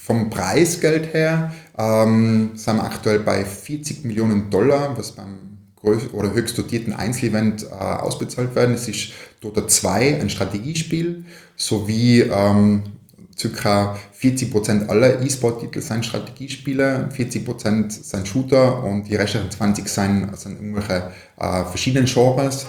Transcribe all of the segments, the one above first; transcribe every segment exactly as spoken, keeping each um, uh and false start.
vom Preisgeld her ähm, sind wir aktuell bei vierzig Millionen Dollar, was beim größ- oder höchst dotierten Einzelevent äh, ausbezahlt werden. Es ist Dota zwei, ein Strategiespiel, sowie ähm, ca. vierzig Prozent aller E-Sport-Titel sind Strategiespiele, vierzig Prozent sind Shooter und die restlichen zwanzig sind, sind irgendwelche äh, verschiedenen Genres.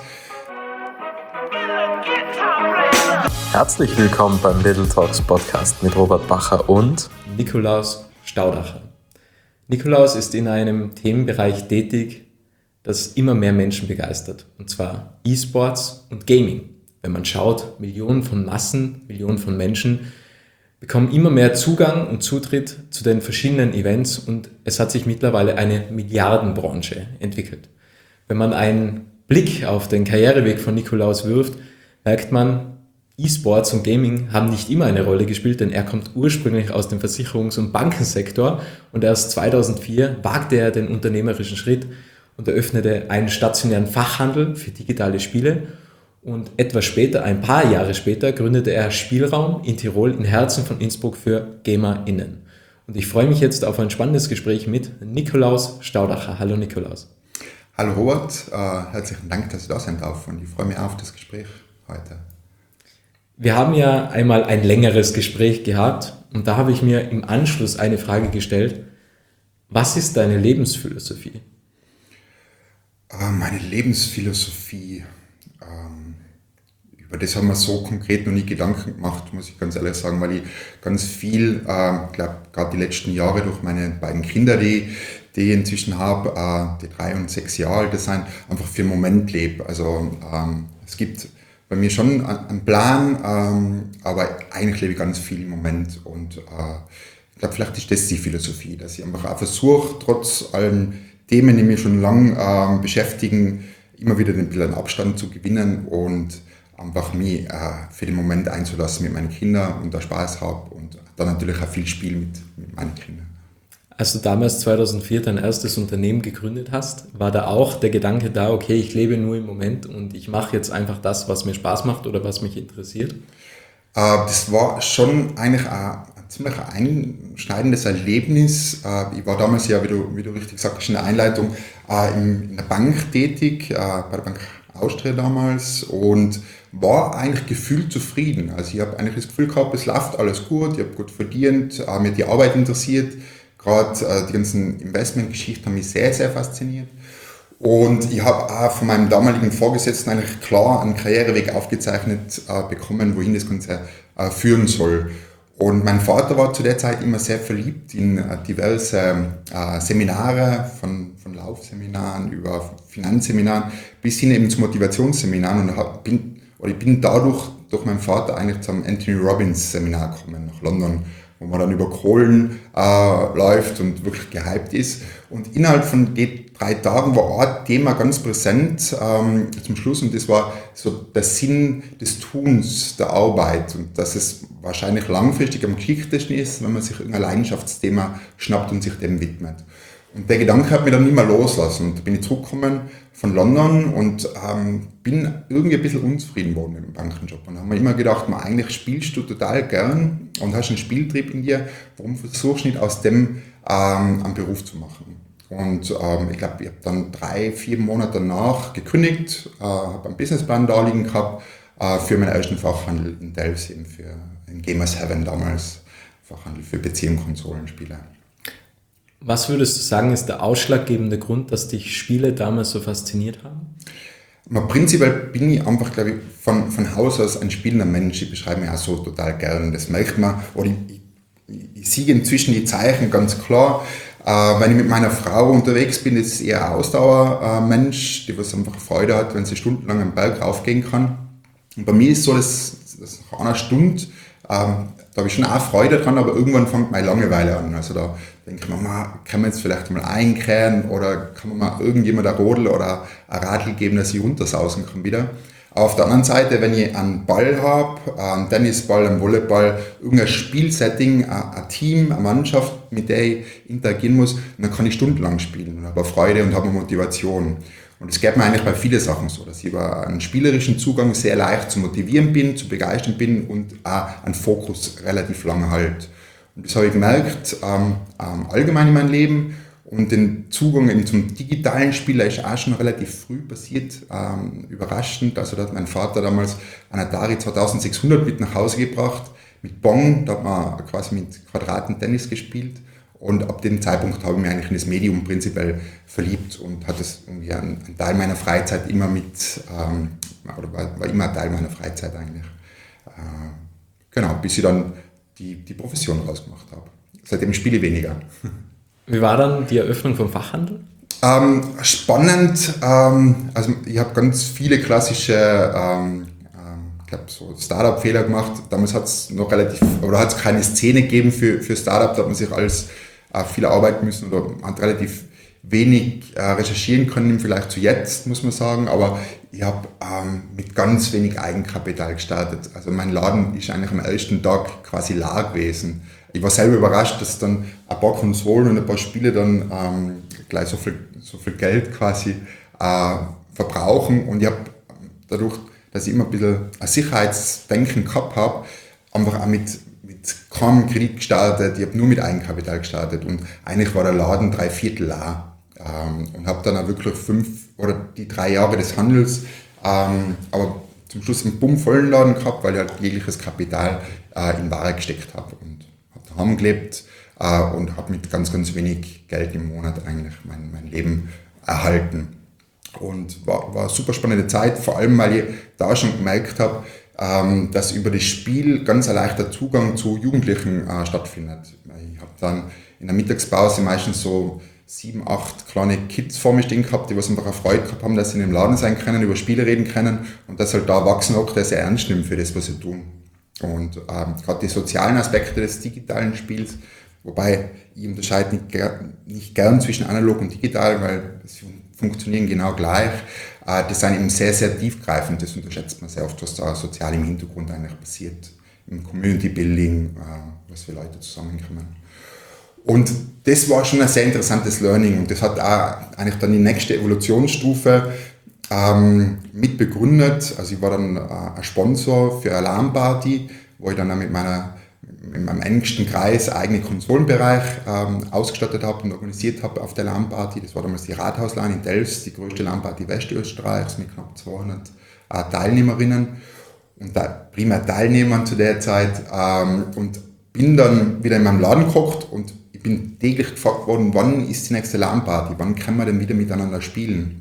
Herzlich willkommen beim Little Talks Podcast mit Robert Bacher und Nikolaus Staudacher. Nikolaus ist in einem Themenbereich tätig, das immer mehr Menschen begeistert, und zwar E-Sports und Gaming. Wenn man schaut, Millionen von Massen, Millionen von Menschen bekommen immer mehr Zugang und Zutritt zu den verschiedenen Events und es hat sich mittlerweile eine Milliardenbranche entwickelt. Wenn man einen Blick auf den Karriereweg von Nikolaus wirft, merkt man, E-Sports und Gaming haben nicht immer eine Rolle gespielt, denn er kommt ursprünglich aus dem Versicherungs- und Bankensektor und erst zweitausendvier wagte er den unternehmerischen Schritt und eröffnete einen stationären Fachhandel für digitale Spiele und etwas später, ein paar Jahre später, gründete er Spielraum in Tirol im Herzen von Innsbruck für GamerInnen. Und ich freue mich jetzt auf ein spannendes Gespräch mit Nikolaus Staudacher. Hallo Nikolaus. Hallo Robert, äh, herzlichen Dank, dass ich da sein darf und ich freue mich auf das Gespräch heute. Wir haben ja einmal ein längeres Gespräch gehabt und da habe ich mir im Anschluss eine Frage gestellt. Was ist deine Lebensphilosophie? Äh, meine Lebensphilosophie, ähm, über das haben wir so konkret noch nie Gedanken gemacht, muss ich ganz ehrlich sagen, weil ich ganz viel, äh, glaube gerade die letzten Jahre durch meine beiden Kinder, die, die ich inzwischen habe, äh, die drei und sechs Jahre alt sind, einfach für den Moment lebe. Also ähm, es gibt bei mir schon einen Plan, ähm, aber eigentlich lebe ich ganz viel im Moment und äh, ich glaube, vielleicht ist das die Philosophie, dass ich einfach auch versuche, trotz allen Themen, die mich schon lange ähm, beschäftigen, immer wieder den Bildern Abstand zu gewinnen und einfach mich äh, für den Moment einzulassen mit meinen Kindern und da Spaß habe und dann natürlich auch viel Spiel mit, mit meinen Kindern. Als du damals zweitausendvier dein erstes Unternehmen gegründet hast, war da auch der Gedanke da, okay, ich lebe nur im Moment und ich mache jetzt einfach das, was mir Spaß macht oder was mich interessiert? Äh, das war schon eigentlich ein, ein ziemlich einschneidendes Erlebnis. Äh, ich war damals ja, wie du, wie du richtig sagst, in der Einleitung, äh, in, in der Bank tätig, äh, bei der Bank Austria damals und war eigentlich gefühlt zufrieden. Also ich habe eigentlich das Gefühl gehabt, es läuft alles gut, ich habe gut verdient, äh, mir die Arbeit interessiert. Gerade äh, die ganzen Investmentgeschichten haben mich sehr, sehr fasziniert. Und ich habe auch von meinem damaligen Vorgesetzten eigentlich klar einen Karriereweg aufgezeichnet äh, bekommen, wohin das Ganze äh, führen soll. Und mein Vater war zu der Zeit immer sehr verliebt in äh, diverse äh, Seminare, von, von Laufseminaren über Finanzseminaren bis hin eben zu Motivationsseminaren. Und hab, bin, oder ich bin dadurch durch meinen Vater eigentlich zum Anthony Robbins Seminar gekommen nach London, wo man dann über Kohlen äh, läuft und wirklich gehypt ist. Und innerhalb von den drei Tagen war ein Thema ganz präsent ähm, zum Schluss und das war so der Sinn des Tuns, der Arbeit und dass es wahrscheinlich langfristig am geschicktesten ist, wenn man sich irgendein Leidenschaftsthema schnappt und sich dem widmet. Und der Gedanke hat mich dann nicht mehr loslassen und da bin ich zurückgekommen von London und ähm, bin irgendwie ein bisschen unzufrieden geworden mit dem Bankenjob. Und da haben wir immer gedacht, man, eigentlich spielst du total gern und hast einen Spieltrieb in dir, warum versuchst du nicht aus dem ähm, einen Beruf zu machen? Und ähm, ich glaube, ich habe dann drei, vier Monate danach gekündigt, äh, habe einen Businessplan da liegen gehabt äh, für meinen ersten Fachhandel in Delft, eben für in Gamers Heaven damals, Fachhandel für P C- und Konsolenspiele. Was würdest du sagen, ist der ausschlaggebende Grund, dass dich Spiele damals so fasziniert haben? Aber prinzipiell bin ich einfach, glaube ich, von, von Haus aus ein spielender Mensch. Ich beschreibe mich auch so total gern. Das merkt man. Oder ich, ich, ich sehe inzwischen die Zeichen ganz klar. Äh, wenn ich mit meiner Frau unterwegs bin, ist es eher ein Ausdauermensch, die was einfach Freude hat, wenn sie stundenlang am Berg raufgehen kann. Und bei mir ist so, dass, dass nach einer Stunde, ähm, da habe ich schon auch Freude dran, aber irgendwann fängt meine Langeweile an. Also da denke ich mir, man, kann man jetzt vielleicht mal einkehren oder kann man mal irgendjemand ein Rodel oder ein Radl geben, dass ich runtersausen kann wieder. Aber auf der anderen Seite, wenn ich einen Ball habe, einen Tennisball, einen Volleyball, irgendein Spielsetting, ein Team, eine Mannschaft, mit der ich interagieren muss, dann kann ich stundenlang spielen und habe Freude und habe Motivation. Und es geht mir eigentlich bei vielen Sachen so, dass ich über einen spielerischen Zugang sehr leicht zu motivieren bin, zu begeistern bin und auch einen Fokus relativ lange halt. Und das habe ich gemerkt, ähm, ähm, allgemein in meinem Leben. Und den Zugang eben zum digitalen Spieler ist auch schon relativ früh passiert, ähm, überraschend. Also da hat mein Vater damals einen Atari zweitausendsechshundert mit nach Hause gebracht, mit Bong, da hat man quasi mit Quadraten Tennis gespielt. Und ab dem Zeitpunkt habe ich mich eigentlich in das Medium prinzipiell verliebt und hatte es irgendwie einen, einen Teil meiner Freizeit immer mit, ähm, oder war, war immer ein Teil meiner Freizeit eigentlich. Äh, genau, bis ich dann die, die Profession rausgemacht habe. Seitdem spiele ich weniger. Wie war dann die Eröffnung vom Fachhandel? Ähm, spannend, ähm, also ich habe ganz viele klassische, ähm, ähm, ich glaube so Startup-Fehler gemacht. Damals hat es noch relativ, oder hat es keine Szene gegeben für, für Startup, da hat man sich alles äh, viel arbeiten müssen oder hat relativ wenig äh, recherchieren können im Vergleich zu jetzt, muss man sagen, aber ich habe ähm, mit ganz wenig Eigenkapital gestartet. Also mein Laden ist eigentlich am ersten Tag quasi leer gewesen. Ich war selber überrascht, dass dann ein paar Konsolen und ein paar Spiele dann ähm, gleich so viel, so viel Geld quasi äh, verbrauchen. Und ich habe dadurch, dass ich immer ein bisschen ein Sicherheitsdenken gehabt habe, einfach auch mit, mit keinem Kredit gestartet. Ich habe nur mit Eigenkapital gestartet. Und eigentlich war der Laden drei Viertel leer. Ähm, und habe dann auch wirklich fünf oder die drei Jahre des Handels, ähm, aber zum Schluss einen bummvollen Laden gehabt, weil ich halt jegliches Kapital äh, in Ware gesteckt habe. Und daheim gelebt äh, und habe mit ganz, ganz wenig Geld im Monat eigentlich mein, mein Leben erhalten. Und war, war eine super spannende Zeit, vor allem weil ich da schon gemerkt habe, ähm, dass über das Spiel ganz ein leichter Zugang zu Jugendlichen äh, stattfindet. Ich habe dann in der Mittagspause meistens so sieben, acht kleine Kids vor mir stehen gehabt, die was einfach eine Freude gehabt haben, dass sie in dem Laden sein können, über Spiele reden können und dass halt da Erwachsene auch sehr ernst nehmen für das, was sie tun. Und ähm, gerade die sozialen Aspekte des digitalen Spiels, wobei ich unterscheide nicht, ger- nicht gern zwischen analog und digital, weil sie funktionieren genau gleich. Äh, das sind eben sehr, sehr tiefgreifend, das unterschätzt man sehr oft, was da sozial im Hintergrund eigentlich passiert, im Community Building, äh, was für Leute zusammenkommen. Und das war schon ein sehr interessantes Learning und das hat auch eigentlich dann die nächste Evolutionsstufe ähm, mit begründet. Also ich war dann äh, ein Sponsor für Alarmparty, wo ich dann auch mit meiner, in meinem engsten Kreis eigene Konsolenbereich ähm, ausgestattet habe und organisiert habe auf der Alarmparty. Das war damals die Rathaus-LAN in Delfs, die größte Alarmparty Westösterreichs mit knapp zweihundert äh, Teilnehmerinnen und da primär Teilnehmern zu der Zeit ähm, und bin dann wieder in meinem Laden gekocht und ich bin täglich gefragt worden, wann ist die nächste LAN-Party, wann können wir denn wieder miteinander spielen?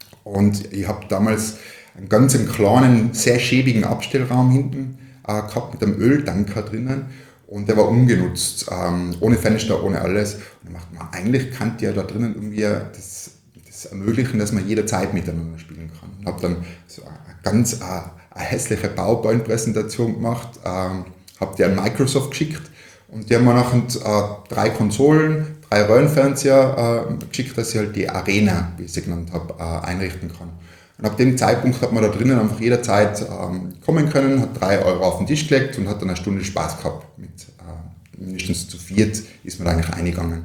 Und ich habe damals einen ganz kleinen, sehr schäbigen Abstellraum hinten äh, gehabt mit einem Öltanker drinnen und der war ungenutzt, ähm, ohne Fenster, ohne alles. Und ich dachte, man, eigentlich kann ja da drinnen irgendwie das, das ermöglichen, dass man jederzeit miteinander spielen kann. Und habe dann so eine ganz äh, eine hässliche PowerPoint-Präsentation gemacht, ähm, habe die an Microsoft geschickt und die haben mir nachher äh, drei Konsolen, drei Röhrenfernseher äh, geschickt, dass ich halt die Arena, wie ich sie genannt habe, äh, einrichten kann. Und ab dem Zeitpunkt hat man da drinnen einfach jederzeit ähm, kommen können, hat drei Euro auf den Tisch gelegt und hat dann eine Stunde Spaß gehabt. Mit äh, mindestens zu viert ist man da eigentlich eingegangen.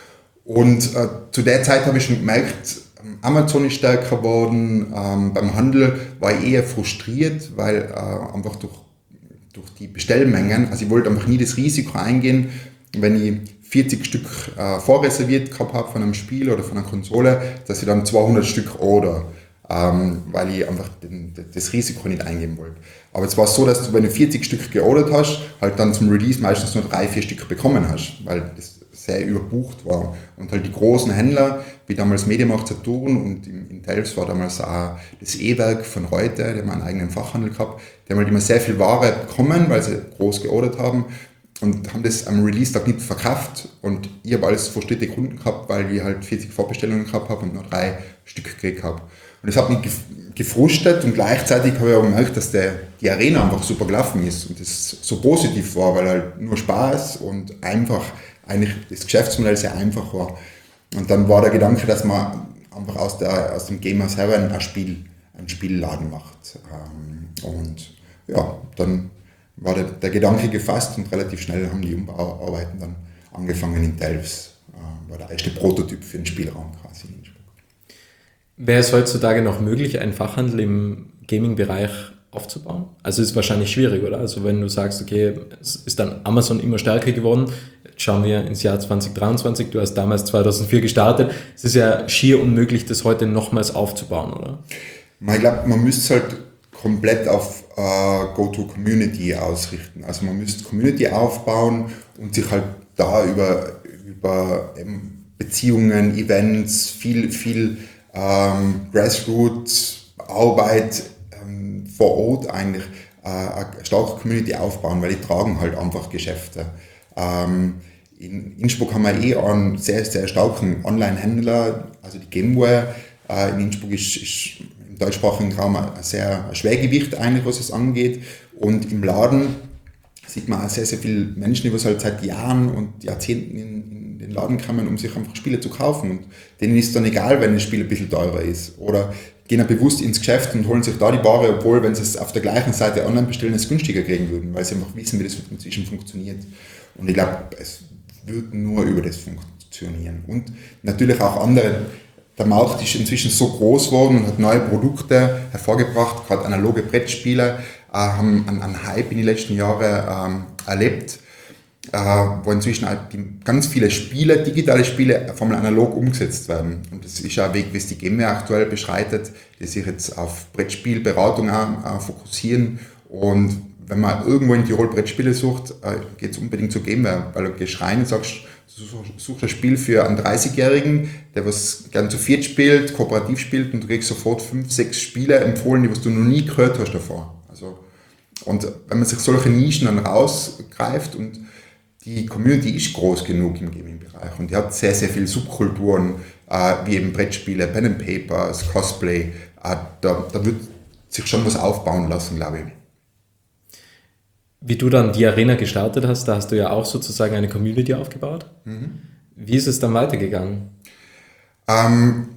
Und äh, zu der Zeit habe ich schon gemerkt, Amazon ist stärker geworden, ähm, beim Handel war ich eher frustriert, weil äh, einfach durch durch die Bestellmengen, also ich wollte einfach nie das Risiko eingehen, wenn ich vierzig Stück äh, vorreserviert gehabt habe von einem Spiel oder von einer Konsole, dass ich dann zweihundert Stück order, ähm, weil ich einfach den, das Risiko nicht eingehen wollte. Aber es war so, dass du, wenn du vierzig Stück geordert hast, halt dann zum Release meistens nur drei, vier Stück bekommen hast, weil das sehr überbucht war. Und halt die großen Händler, wie damals Mediamarkt Saturn und in, in Delfs war damals auch das E-Werk von Reuter, die haben einen eigenen Fachhandel gehabt, die haben halt immer sehr viel Ware bekommen, weil sie groß geordert haben und haben das am Release-Tag nicht verkauft. Und ich habe alles frustrierte Kunden gehabt, weil ich halt vierzig Vorbestellungen gehabt habe und nur drei Stück gekriegt habe. Und das hat mich gefrustet und gleichzeitig habe ich auch gemerkt, dass der, die Arena einfach super gelaufen ist und das so positiv war, weil halt nur Spaß und einfach eigentlich das Geschäftsmodell sehr einfach war. Und dann war der Gedanke, dass man einfach aus, der, aus dem Gamer selber ein Spiel, einen Spielladen macht. Und ja, dann war der, der Gedanke gefasst und relativ schnell haben die Umbauarbeiten dann angefangen in Delfs. War der erste Prototyp für den Spielraum quasi in Innsbruck. Wäre es heutzutage noch möglich, einen Fachhandel im Gaming-Bereich aufzubauen? Also ist wahrscheinlich schwierig, oder? Also wenn du sagst, okay, es ist dann Amazon immer stärker geworden, jetzt schauen wir ins Jahr zwanzig dreiundzwanzig, du hast damals zweitausendvier gestartet, es ist ja schier unmöglich, das heute nochmals aufzubauen, oder? Ich glaube, man müsste es halt komplett auf äh, Go-to-Community ausrichten. Also man müsste Community aufbauen und sich halt da über, über ähm, Beziehungen, Events, viel, viel ähm, Grassroots-Arbeit ähm, vor Ort eigentlich äh, eine starke Community aufbauen, weil die tragen halt einfach Geschäfte. Ähm, in Innsbruck haben wir eh einen sehr, sehr starken Online-Händler, also die Gameware. Äh, in Innsbruck ist, ist im deutschsprachigen Raum ein sehr ein Schwergewicht eigentlich, was es angeht. Und im Laden sieht man auch sehr, sehr viele Menschen, die halt seit Jahren und Jahrzehnten in, in den Laden kommen, um sich einfach Spiele zu kaufen. Und denen ist dann egal, wenn das Spiel ein bisschen teurer ist. Oder gehen auch bewusst ins Geschäft und holen sich da die Ware, obwohl, wenn sie es auf der gleichen Seite online bestellen, es günstiger kriegen würden, weil sie einfach wissen, wie das inzwischen funktioniert. Und ich glaube, es wird nur über das funktionieren. Und natürlich auch andere. Der Markt ist inzwischen so groß geworden und hat neue Produkte hervorgebracht. Gerade analoge Brettspiele äh, haben einen, einen Hype in den letzten Jahren ähm, erlebt, äh, wo inzwischen halt die, ganz viele Spiele, digitale Spiele, vom analog umgesetzt werden. Und das ist auch ein Weg, wie es die Gameware aktuell beschreitet, die sich jetzt auf Brettspielberatung auch, äh, fokussieren. Und wenn man irgendwo in Tirol Brettspiele sucht, äh, geht es unbedingt zu Gameware, weil du gehst rein und sagst, du suchst ein Spiel für einen dreißigjährigen, der was gern zu viert spielt, kooperativ spielt und du kriegst sofort fünf, sechs Spiele empfohlen, die was du noch nie gehört hast davor. Also, und wenn man sich solche Nischen dann rausgreift und die Community ist groß genug im Gaming-Bereich und die hat sehr, sehr viele Subkulturen, äh, wie eben Brettspiele, Pen and Papers, Cosplay, äh, da, da wird sich schon was aufbauen lassen, glaube ich. Wie du dann die Arena gestartet hast, da hast du ja auch sozusagen eine Community aufgebaut. Mhm. Wie ist es dann weitergegangen? Ähm,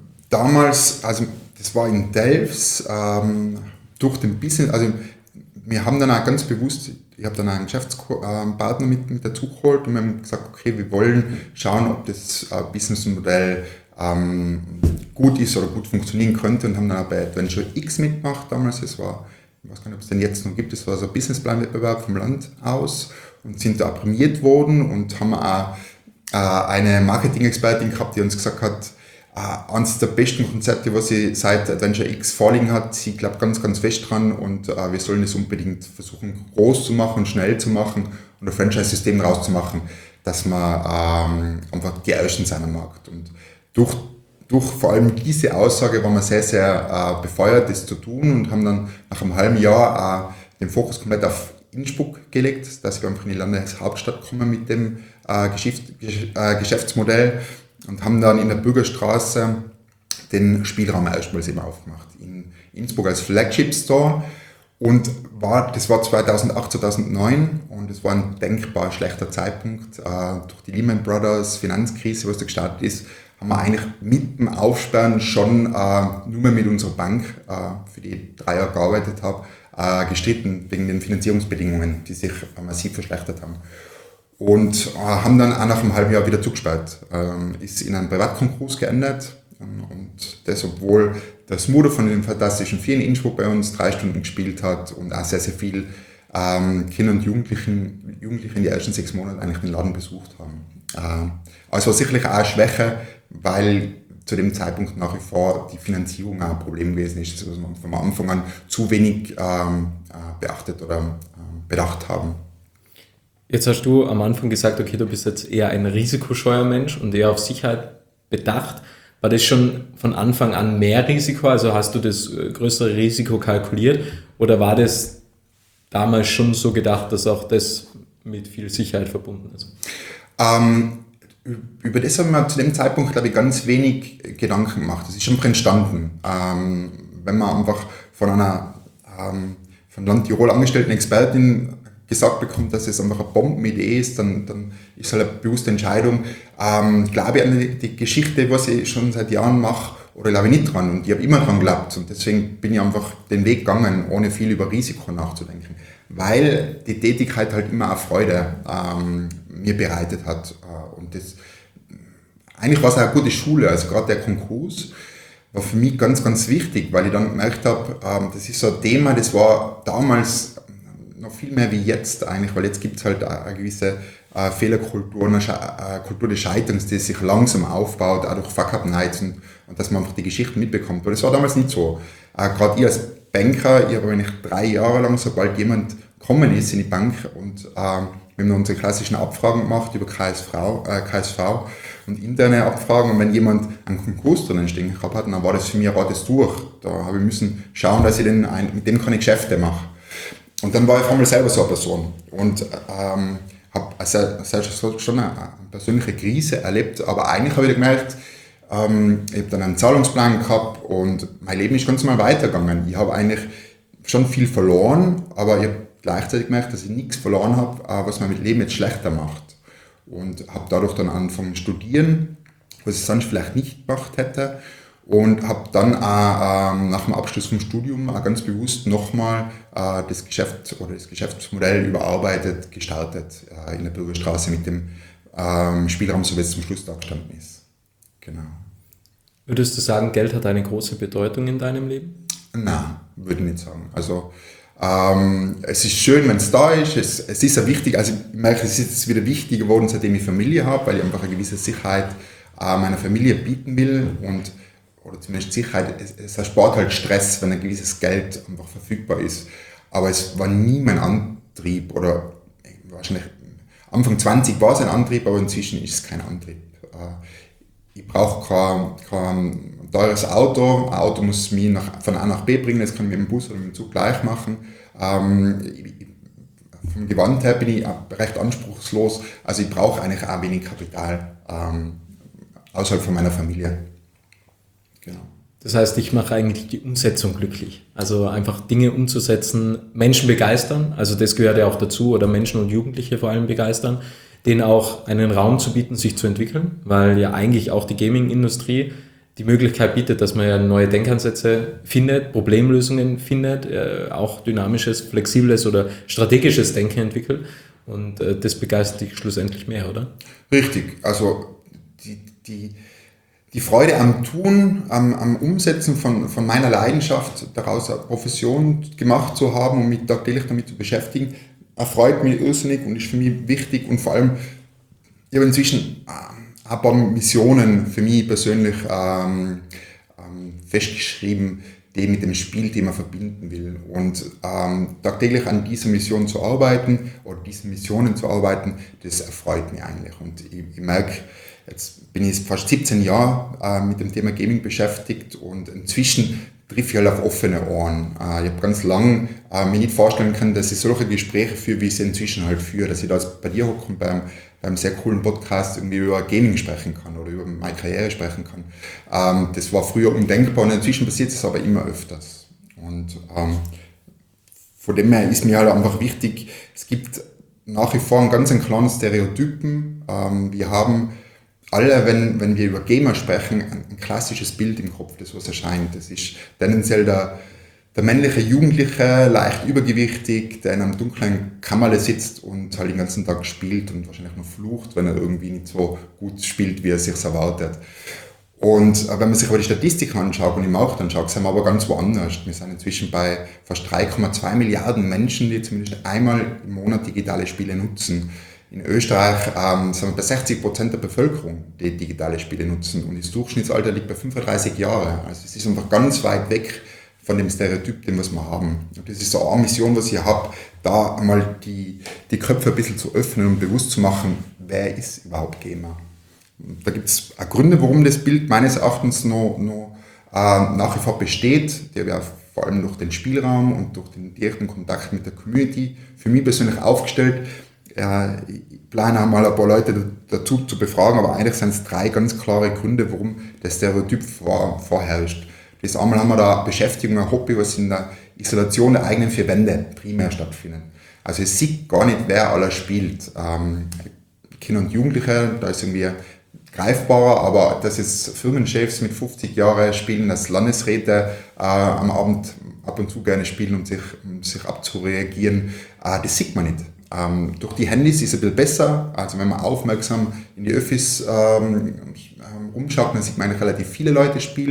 damals, also das war in Delfs, ähm, durch den Business, also wir haben dann auch ganz bewusst, ich habe dann einen Geschäftspartner mit, mit dazu geholt und wir haben gesagt, okay, wir wollen schauen, ob das äh, Businessmodell ähm, gut ist oder gut funktionieren könnte und haben dann auch bei Adventure X mitgemacht damals, das war, ich weiß gar nicht, ob es den jetzt noch gibt, das war so ein Businessplan-Wettbewerb vom Land aus und sind da prämiert worden und haben auch äh, eine Marketing-Expertin gehabt, die uns gesagt hat, äh, eines der besten Konzepte, was sie seit Adventure X vorliegen hat, sie glaubt ganz, ganz fest dran und äh, wir sollen es unbedingt versuchen, groß zu machen, schnell zu machen und ein Franchise-System draus zu machen, dass man ähm, einfach die Ersten sein am Markt. Und durch Durch vor allem diese Aussage waren wir sehr, sehr äh, befeuert, das zu tun und haben dann nach einem halben Jahr äh, den Fokus komplett auf Innsbruck gelegt, dass wir einfach in die Landeshauptstadt kommen mit dem äh, Geschäft, äh, Geschäftsmodell und haben dann in der Bürgerstraße den Spielraum erstmals eben aufgemacht. In Innsbruck als Flagship Store und war, das war zweitausendacht, zweitausendneun und es war ein denkbar schlechter Zeitpunkt. Äh, durch die Lehman Brothers Finanzkrise, was da gestartet ist, haben wir eigentlich mit dem Aufsperren schon äh, nur mehr mit unserer Bank, äh, für die ich drei Jahre gearbeitet habe, äh, gestritten wegen den Finanzierungsbedingungen, die sich äh, massiv verschlechtert haben. Und äh, haben dann auch nach einem halben Jahr wieder zugesperrt. Ähm, ist in einem Privatkonkurs geendet. Ähm, und das, obwohl der Smudo von den Fantastischen Vier in Innsbruck bei uns drei Stunden gespielt hat und auch sehr, sehr viel ähm, Kinder und Jugendlichen, Jugendliche in den ersten sechs Monaten eigentlich den Laden besucht haben. Äh, also war sicherlich auch eine Schwäche, weil zu dem Zeitpunkt nach wie vor die Finanzierung auch ein Problem gewesen ist, was wir von Anfang an zu wenig ähm, beachtet oder ähm, bedacht haben. Jetzt hast du am Anfang gesagt, okay, du bist jetzt eher ein risikoscheuer Mensch und eher auf Sicherheit bedacht. War das schon von Anfang an mehr Risiko? Also hast du das größere Risiko kalkuliert oder war das damals schon so gedacht, dass auch das mit viel Sicherheit verbunden ist? Ähm, Über das haben wir zu dem Zeitpunkt, glaube ich, ganz wenig Gedanken gemacht. Das ist schon entstanden. Ähm, wenn man einfach von einer ähm, von Land Tirol angestellten Expertin gesagt bekommt, dass es einfach eine Bombenidee ist, dann, dann ist es halt eine bewusste Entscheidung. Ähm, glaube ich an die, die Geschichte, was ich schon seit Jahren mache, oder glaube ich nicht dran. Und ich habe immer dran geglaubt. Und deswegen bin ich einfach den Weg gegangen, ohne viel über Risiko nachzudenken. Weil die Tätigkeit halt immer eine Freude ähm, mir bereitet hat. Und das, eigentlich war es auch eine gute Schule, also gerade der Konkurs war für mich ganz, ganz wichtig, weil ich dann gemerkt habe, ähm, das ist so ein Thema, das war damals noch viel mehr wie jetzt eigentlich, weil jetzt gibt es halt eine gewisse äh, Fehlerkultur, eine Sche- äh, Kultur des Scheiterns, die sich langsam aufbaut, auch durch Fuck-Up-Nights und, und dass man einfach die Geschichten mitbekommt. Aber das war damals nicht so. Äh, Gerade ich als Banker, ich habe eigentlich drei Jahre lang, sobald jemand gekommen ist in die Bank und äh, wir haben unsere klassischen Abfragen gemacht über K S V, äh, K S V und interne Abfragen. Und wenn jemand einen Konkurs drinnen stehen gehabt hat, dann war das für mich rates durch. Da habe ich müssen schauen, dass ich den ein, mit dem keine Geschäfte mache. Und dann war ich auf einmal selber so eine Person und ähm, habe also schon eine, eine persönliche Krise erlebt, aber eigentlich habe ich gemerkt, ähm, ich habe dann einen Zahlungsplan gehabt und mein Leben ist ganz normal weitergegangen. Ich habe eigentlich schon viel verloren, aber ich habe gleichzeitig gemerkt, dass ich nichts verloren habe, was mein Leben jetzt schlechter macht. Und habe dadurch dann angefangen zu studieren, was ich sonst vielleicht nicht gemacht hätte. Und habe dann auch, ähm, nach dem Abschluss vom Studium auch ganz bewusst nochmal äh, das Geschäft oder das Geschäftsmodell überarbeitet, gestartet äh, in der Bürgerstraße mit dem ähm, Spielraum, so wie es zum Schluss da gestanden ist. Genau. Würdest du sagen, Geld hat eine große Bedeutung in deinem Leben? Nein, würde ich nicht sagen. Also ähm, es ist schön, wenn es da ist. Es, es ist ja wichtig, also ich merke, es ist jetzt wieder wichtiger geworden, seitdem ich Familie habe, weil ich einfach eine gewisse Sicherheit äh, meiner Familie bieten will und oder zumindest Sicherheit, es, es erspart halt Stress, wenn ein gewisses Geld einfach verfügbar ist. Aber es war nie mein Antrieb oder wahrscheinlich Anfang zwanzig war es ein Antrieb, aber inzwischen ist es kein Antrieb. Ich brauche kein, kein teures Auto, ein Auto muss mich nach, von A nach B bringen, das kann ich mit dem Bus oder mit dem Zug gleich machen. Vom Gewand her bin ich recht anspruchslos, also ich brauche eigentlich auch wenig Kapital außerhalb von meiner Familie. Genau. Das heißt, ich mache eigentlich die Umsetzung glücklich. Also einfach Dinge umzusetzen, Menschen begeistern, also das gehört ja auch dazu, oder Menschen und Jugendliche vor allem begeistern, denen auch einen Raum zu bieten, sich zu entwickeln, weil ja eigentlich auch die Gaming-Industrie die Möglichkeit bietet, dass man ja neue Denkansätze findet, Problemlösungen findet, äh, auch dynamisches, flexibles oder strategisches Denken entwickelt und äh, das begeistert dich schlussendlich mehr, oder? Richtig, also die, die Die Freude am Tun, am, am Umsetzen von, von meiner Leidenschaft, daraus eine Profession gemacht zu haben und mich tagtäglich damit zu beschäftigen, erfreut mich irrsinnig und ist für mich wichtig. Und vor allem, ich habe inzwischen ein paar Missionen für mich persönlich ähm, ähm, festgeschrieben, die ich mit dem Spielthema verbinden will. Und ähm, tagtäglich an dieser Mission zu arbeiten oder diesen Missionen zu arbeiten, das erfreut mich eigentlich. Und ich, ich merke, jetzt bin ich fast siebzehn Jahre äh, mit dem Thema Gaming beschäftigt und inzwischen treffe ich halt auf offene Ohren. Äh, ich habe ganz lange äh, mir nicht vorstellen können, dass ich solche Gespräche führe, wie ich sie inzwischen halt führe, dass ich da bei dir hocke und beim, beim sehr coolen Podcast irgendwie über Gaming sprechen kann oder über meine Karriere sprechen kann. Ähm, das war früher undenkbar und inzwischen passiert es aber immer öfters. Und ähm, von dem her ist mir halt einfach wichtig, es gibt nach wie vor einen ganz einen klaren Stereotypen. Ähm, wir haben alle, wenn, wenn wir über Gamer sprechen, ein, ein klassisches Bild im Kopf, das was erscheint. Das ist tendenziell der, der männliche Jugendliche, leicht übergewichtig, der in einem dunklen Kammerle sitzt und halt den ganzen Tag spielt und wahrscheinlich noch flucht, wenn er irgendwie nicht so gut spielt, wie er sich erwartet. Und wenn man sich aber die Statistiken anschaut und die Markt anschaut, sind wir aber ganz woanders. Wir sind inzwischen bei fast drei Komma zwei Milliarden Menschen, die zumindest einmal im Monat digitale Spiele nutzen. In Österreich ähm, sind wir bei sechzig Prozent der Bevölkerung, die digitale Spiele nutzen. Und das Durchschnittsalter liegt bei fünfunddreißig Jahren. Also es ist einfach ganz weit weg von dem Stereotyp, den was wir haben. Und das ist so eine Mission, was ich habe, da einmal die, die Köpfe ein bisschen zu öffnen und bewusst zu machen, wer ist überhaupt Gamer. Da gibt es Gründe, warum das Bild meines Erachtens noch, noch äh, nach wie vor besteht, der ja vor allem durch den Spielraum und durch den direkten Kontakt mit der Community für mich persönlich aufgestellt. Äh, ich plane einmal ein paar Leute dazu zu befragen, aber eigentlich sind es drei ganz klare Gründe, warum der Stereotyp vor, vorherrscht. Das einmal haben wir da Beschäftigung, ein Hobby, was in der Isolation der eigenen vier Wände primär stattfindet. Also es sieht gar nicht, wer alles spielt. Ähm, Kinder und Jugendliche, da ist irgendwie greifbarer, aber dass jetzt Firmenchefs mit fünfzig Jahren spielen, dass Landesräte äh, am Abend ab und zu gerne spielen, um sich, um sich abzureagieren, äh, das sieht man nicht. Ähm, durch die Handys ist es ein bisschen besser, also wenn man aufmerksam in die Öffis ähm, rumschaut, dann sieht man eigentlich relativ viele Leute spielen,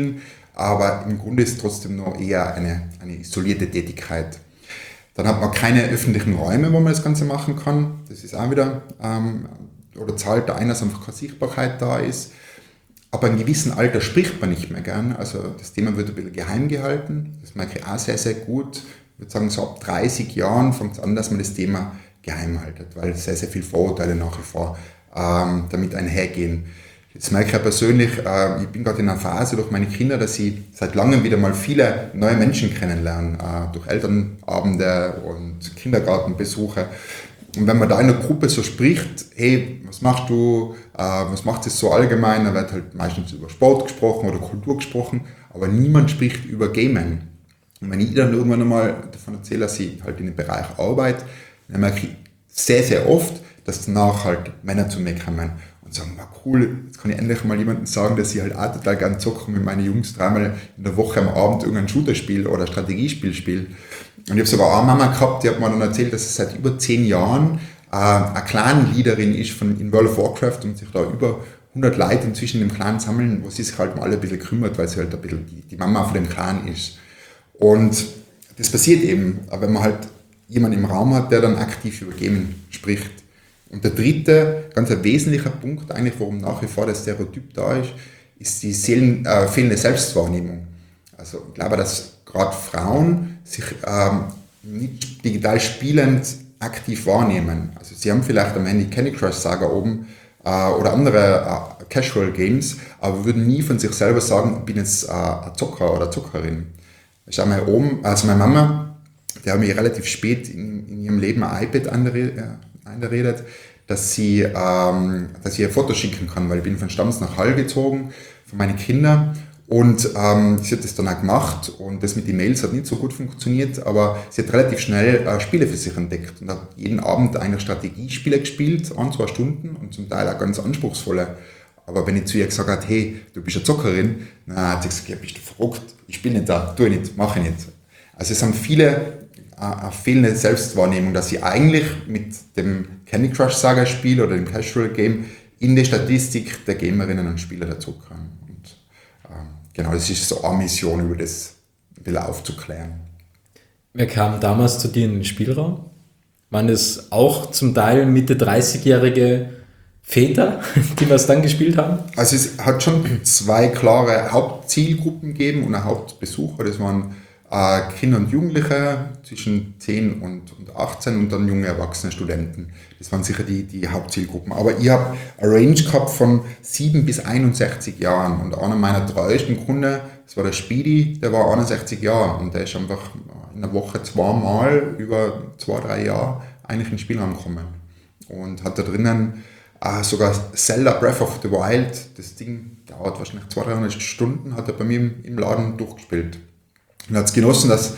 aber im Grunde ist es trotzdem noch eher eine, eine isolierte Tätigkeit. Dann hat man keine öffentlichen Räume, wo man das Ganze machen kann. Das ist auch wieder, ähm, oder zahlt da ein, dass einfach keine Sichtbarkeit da ist. Aber in gewissem Alter spricht man nicht mehr gern. Also das Thema wird ein bisschen geheim gehalten. Das merke ich auch sehr, sehr gut. Ich würde sagen, so ab dreißig Jahren fängt es an, dass man das Thema geheim haltet, weil sehr, sehr viele Vorurteile nach wie vor ähm, damit einhergehen. Das merke ich ja persönlich, äh, ich bin gerade in einer Phase durch meine Kinder, dass sie seit langem wieder mal viele neue Menschen kennenlernen, äh, durch Elternabende und Kindergartenbesuche. Und wenn man da in der Gruppe so spricht, hey, was machst du, äh, was macht es so allgemein, da wird halt meistens über Sport gesprochen oder Kultur gesprochen, aber niemand spricht über Gamen. Und wenn ich dann irgendwann einmal davon erzähle, dass ich halt in dem Bereich arbeite, dann merke ich sehr, sehr oft, dass danach halt Männer zu mir kommen und sagen, wow, cool, jetzt kann ich endlich mal jemandem sagen, dass ich halt auch total gerne zocke und mit meinen Jungs dreimal in der Woche am Abend irgendein Shooterspiel oder Strategiespiel spiele. Und ich habe sogar eine Mama gehabt, die hat mir dann erzählt, dass sie seit über zehn Jahren äh, eine Clan-Leaderin ist von, in World of Warcraft und sich da über hundert Leute inzwischen im Clan sammeln, wo sie sich halt mal alle ein bisschen kümmert, weil sie halt ein bisschen die, die Mama von dem Clan ist. Und das passiert eben, wenn man halt jemanden im Raum hat, der dann aktiv über Gamen spricht. Und der dritte, ganz ein wesentlicher Punkt eigentlich, warum nach wie vor der Stereotyp da ist, ist die Seelen, äh, fehlende Selbstwahrnehmung. Also ich glaube, dass gerade Frauen sich ähm, nicht digital spielend aktiv wahrnehmen. Also sie haben vielleicht am Handy Candy Crush Saga oben äh, oder andere äh, Casual Games, aber würden nie von sich selber sagen, ich bin jetzt äh, ein Zocker oder Zockerin. Ich habe meine Oma, also meine Mama, die hat mir relativ spät in, in ihrem Leben ein iPad eingeredet, dass sie, ähm, dass ich ihr Foto schicken kann, weil ich bin von Stams nach Hall gezogen, von meinen Kindern. Und ähm, sie hat das dann auch gemacht und das mit den Mails hat nicht so gut funktioniert, aber sie hat relativ schnell äh, Spiele für sich entdeckt und hat jeden Abend eine Strategiespiele gespielt, ein, zwei Stunden und zum Teil auch ganz anspruchsvolle. Aber wenn ich zu ihr gesagt habe, hey, du bist eine Zockerin, na, hat sie gesagt, ja, bist du verrückt, ich spiele nicht da, tue ich nicht, mache ich nicht. Also es haben viele eine fehlende Selbstwahrnehmung, dass sie eigentlich mit dem Candy Crush Saga Spiel oder dem Casual Game in die Statistik der Gamerinnen und Spieler dazu kommen. Und ähm, genau, das ist so eine Mission, über das ein bisschen aufzuklären. Wer kam damals zu dir in den Spielraum? Waren es auch zum Teil Mitte dreißigjährige Väter, die was dann gespielt haben? Also es hat schon zwei klare Hauptzielgruppen gegeben und ein Hauptbesucher, das waren Kinder und Jugendliche zwischen zehn und achtzehn und dann junge Erwachsene Studenten. Das waren sicher die, die Hauptzielgruppen. Aber ich habe eine Range gehabt von sieben bis einundsechzig Jahren. Und einer meiner treuesten Kunden, das war der Speedy, der war einundsechzig Jahre. Und der ist einfach in der Woche zweimal über zwei, drei Jahre eigentlich in den Spielraum gekommen. Und hat da drinnen äh, sogar Zelda Breath of the Wild, das Ding dauert wahrscheinlich zweihundert, dreihundert Stunden, hat er bei mir im, im Laden durchgespielt. Und hat es genossen, dass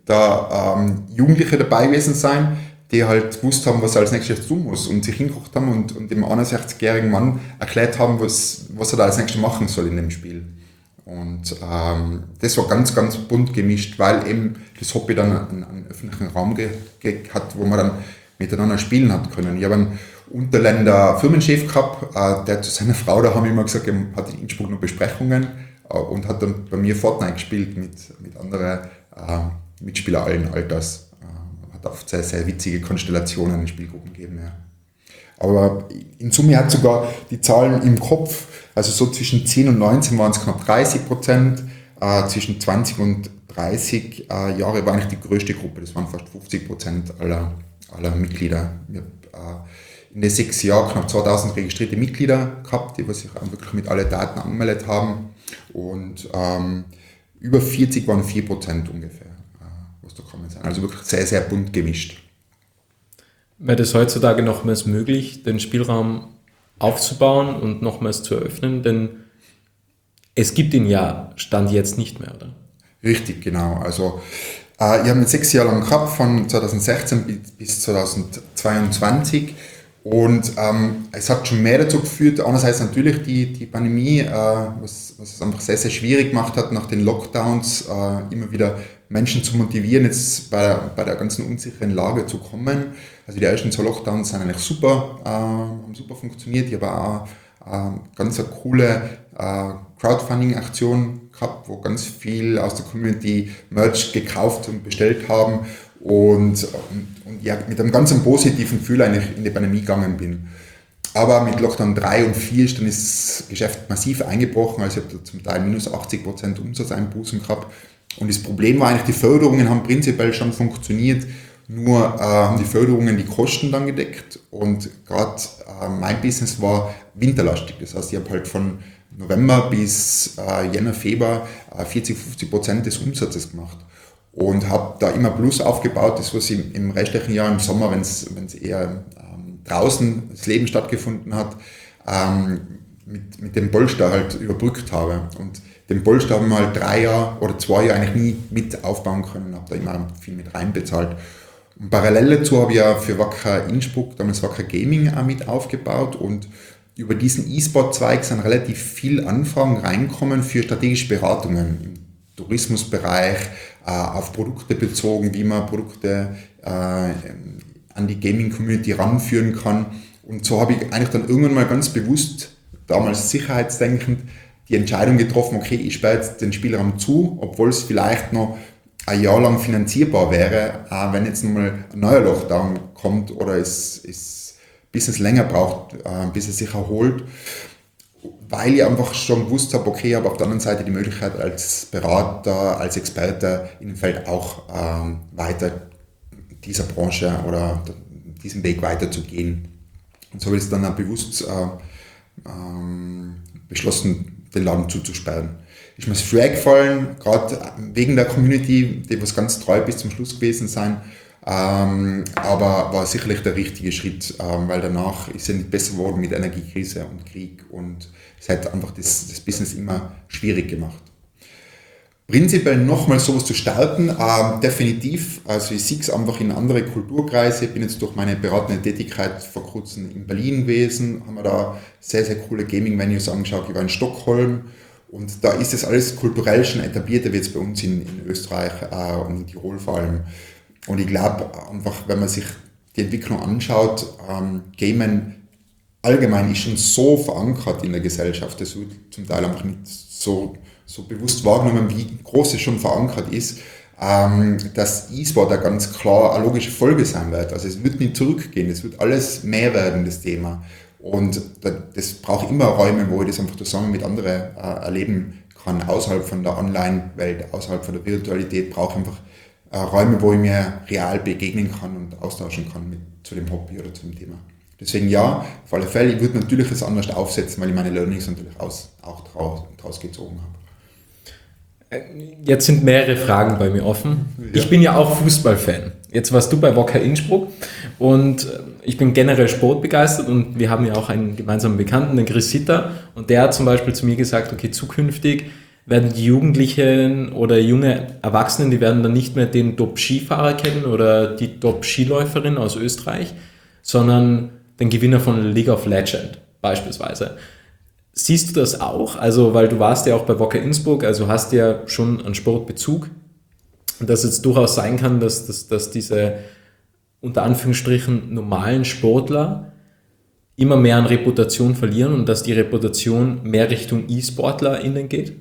da ähm, Jugendliche dabei gewesen sein, die halt gewusst haben, was er als nächstes tun muss und sich hingeguckt haben und, und dem einundsechzigjährigen Mann erklärt haben, was, was er da als nächstes machen soll in dem Spiel. Und ähm, das war ganz, ganz bunt gemischt, weil eben das Hobby dann einen, einen öffentlichen Raum ge- ge- hat, wo man dann miteinander spielen hat können. Ich habe einen Unterländer Firmenchef gehabt, äh, der zu seiner Frau, da haben wir immer gesagt, er hat in Innsbruck noch Besprechungen äh, und hat dann bei mir Fortnite gespielt mit, mit anderen äh, Mitspielern allen Alters. Äh, hat oft sehr, sehr witzige Konstellationen in Spielgruppen gegeben. Ja. Aber in Summe hat sogar die Zahlen im Kopf, also so zwischen zehn und neunzehn waren es knapp dreißig Prozent, äh, zwischen zwanzig und dreißig äh, Jahre war eigentlich die größte Gruppe, das waren fast fünfzig Prozent aller, aller Mitglieder. Ich habe äh, in den sechs Jahren knapp zweitausend registrierte Mitglieder gehabt, die sich auch wirklich mit allen Daten angemeldet haben und ähm, über vierzig waren vier Prozent ungefähr, äh, was da gekommen sind. Also wirklich sehr, sehr bunt gemischt. Wäre das heutzutage nochmals möglich, den Spielraum aufzubauen und nochmals zu eröffnen? Denn es gibt ihn ja Stand jetzt nicht mehr, oder? Richtig, genau. Also äh, ich habe ihn sechs Jahre lang gehabt, von zweitausendsechzehn bis zweitausendzweiundzwanzig. Und ähm, es hat schon mehr dazu geführt. Einerseits natürlich die, die Pandemie, äh, was, was es einfach sehr, sehr schwierig gemacht hat, nach den Lockdowns äh, immer wieder Menschen zu motivieren, jetzt bei der, bei der ganzen unsicheren Lage zu kommen. Also die ersten zwei Lockdowns sind eigentlich super, äh, haben super funktioniert. Ich habe auch äh, ganz eine coole äh, Crowdfunding-Aktion gehabt, wo ganz viel aus der Community Merch gekauft und bestellt haben und, und ja, mit einem ganz positiven Gefühl eigentlich in die Pandemie gegangen bin. Aber mit Lockdown drei und vier ist dann das Geschäft massiv eingebrochen, also ich habe da zum Teil minus achtzig Prozent Umsatzeinbußen gehabt. Und das Problem war eigentlich, die Förderungen haben prinzipiell schon funktioniert, nur äh, haben die Förderungen die Kosten dann gedeckt. Und gerade äh, mein Business war winterlastig, das heißt, ich habe halt von November bis äh, Jänner, Februar äh, vierzig, fünfzig Prozent des Umsatzes gemacht. Und habe da immer Plus aufgebaut, das was ich im restlichen Jahr im Sommer, wenn es eher ähm, draußen das Leben stattgefunden hat, ähm, mit, mit dem Polster halt überbrückt habe. Und den Polster haben wir halt drei Jahre oder zwei Jahre eigentlich nie mit aufbauen können, habe da immer viel mit reinbezahlt. Und parallel dazu habe ich ja für Wacker Innsbruck, damals Wacker Gaming, auch mit aufgebaut und über diesen E-Sport-Zweig sind relativ viele Anfragen reinkommen für strategische Beratungen im Tourismusbereich, äh, auf Produkte bezogen, wie man Produkte äh, an die Gaming-Community ranführen kann. Und so habe ich eigentlich dann irgendwann mal ganz bewusst, damals sicherheitsdenkend, die Entscheidung getroffen, okay, ich sperre jetzt den Spielraum zu, obwohl es vielleicht noch ein Jahr lang finanzierbar wäre, äh, wenn jetzt nochmal ein neuer Lockdown kommt oder es, es bis es länger braucht, äh, bis es sich erholt, weil ich einfach schon gewusst habe, okay, ich habe auf der anderen Seite die Möglichkeit als Berater, als Experte in dem Feld auch ähm, weiter dieser Branche oder diesen Weg weiterzugehen. Und so habe ich es dann auch bewusst äh, ähm, beschlossen, den Laden zuzusperren. Ist mir schwer gefallen, gerade wegen der Community, die was ganz treu bis zum Schluss gewesen sein. Ähm, aber war sicherlich der richtige Schritt, ähm, weil danach ist es nicht besser geworden mit Energiekrise und Krieg und es hat einfach das, das Business immer schwierig gemacht. Prinzipiell nochmal sowas zu starten, ähm, definitiv, also ich sehe es einfach in andere Kulturkreise, ich bin jetzt durch meine beratende Tätigkeit vor kurzem in Berlin gewesen, haben wir da sehr, sehr coole Gaming-Venues angeschaut, ich war in Stockholm und da ist das alles kulturell schon etablierter wie jetzt bei uns in, in Österreich äh, und in Tirol vor allem. Und ich glaube einfach, wenn man sich die Entwicklung anschaut, ähm, Gamen allgemein ist schon so verankert in der Gesellschaft, das wird zum Teil einfach nicht so, so bewusst wahrgenommen, wie groß es schon verankert ist, ähm, dass E-Sport da ganz klar eine logische Folge sein wird. Also es wird nicht zurückgehen, es wird alles mehr werden, das Thema. Und das braucht immer Räume, wo ich das einfach zusammen mit anderen äh, erleben kann, außerhalb von der Online-Welt, außerhalb von der Virtualität, brauche ich einfach äh, Räume, wo ich mir real begegnen kann und austauschen kann mit, zu dem Hobby oder zu dem Thema. Deswegen ja, auf alle Fälle, ich würde natürlich es anders aufsetzen, weil ich meine Learnings natürlich aus, auch draus, draus gezogen habe. Jetzt sind mehrere Fragen bei mir offen. Ja. Ich bin ja auch Fußballfan. Jetzt warst du bei Wacker Innsbruck und ich bin generell sportbegeistert und wir haben ja auch einen gemeinsamen Bekannten, den Chris Sitter, und der hat zum Beispiel zu mir gesagt, okay, zukünftig werden die Jugendlichen oder junge Erwachsenen, die werden dann nicht mehr den Top-Skifahrer kennen oder die Top-Skiläuferin aus Österreich, sondern den Gewinner von League of Legends beispielsweise. Siehst du das auch? Also, weil du warst ja auch bei Wacker Innsbruck, also hast ja schon einen Sportbezug, dass es durchaus sein kann, dass, dass, dass diese unter Anführungsstrichen normalen Sportler immer mehr an Reputation verlieren und dass die Reputation mehr Richtung E-SportlerInnen geht?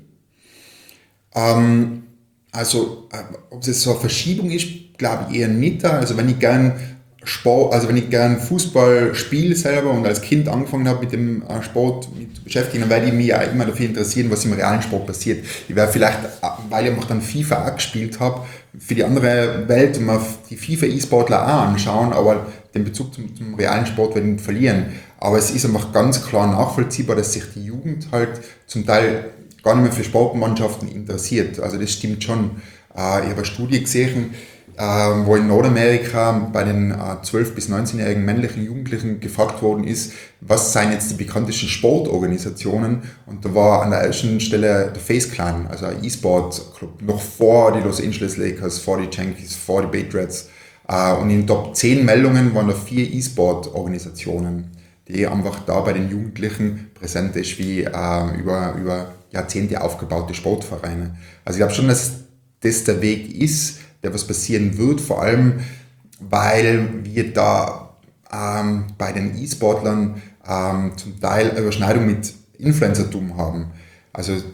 Ähm, also, ob es jetzt so eine Verschiebung ist, glaube ich eher nicht. Also, wenn ich gern Sport, also wenn ich gern Fußball spiele selber und als Kind angefangen habe mit dem Sport mit zu beschäftigen, dann werde ich mich ja immer dafür interessieren, was im realen Sport passiert. Ich werde vielleicht, weil ich einfach dann FIFA auch gespielt habe, für die andere Welt und mal die FIFA-E-Sportler auch anschauen, aber den Bezug zum, zum realen Sport werde ich nicht verlieren. Aber es ist einfach ganz klar nachvollziehbar, dass sich die Jugend halt zum Teil gar nicht mehr für Sportmannschaften interessiert. Also das stimmt schon. Ich habe eine Studie gesehen, wo in Nordamerika bei den zwölf- bis neunzehnjährigen männlichen Jugendlichen gefragt worden ist, was seien jetzt die bekanntesten Sportorganisationen, und da war an der ersten Stelle der Face Clan, also ein E-Sport-Club, noch vor die Los Angeles Lakers, vor die Yankees, vor die Patriots, und in den Top zehn Meldungen waren da vier E-Sport-Organisationen, die einfach da bei den Jugendlichen präsent ist, wie über, über Jahrzehnte aufgebaute Sportvereine. Also ich glaube schon, dass das der Weg ist, der was passieren wird, vor allem, weil wir da ähm, bei den E-Sportlern ähm, zum Teil Überschneidung mit Influencertum haben. Also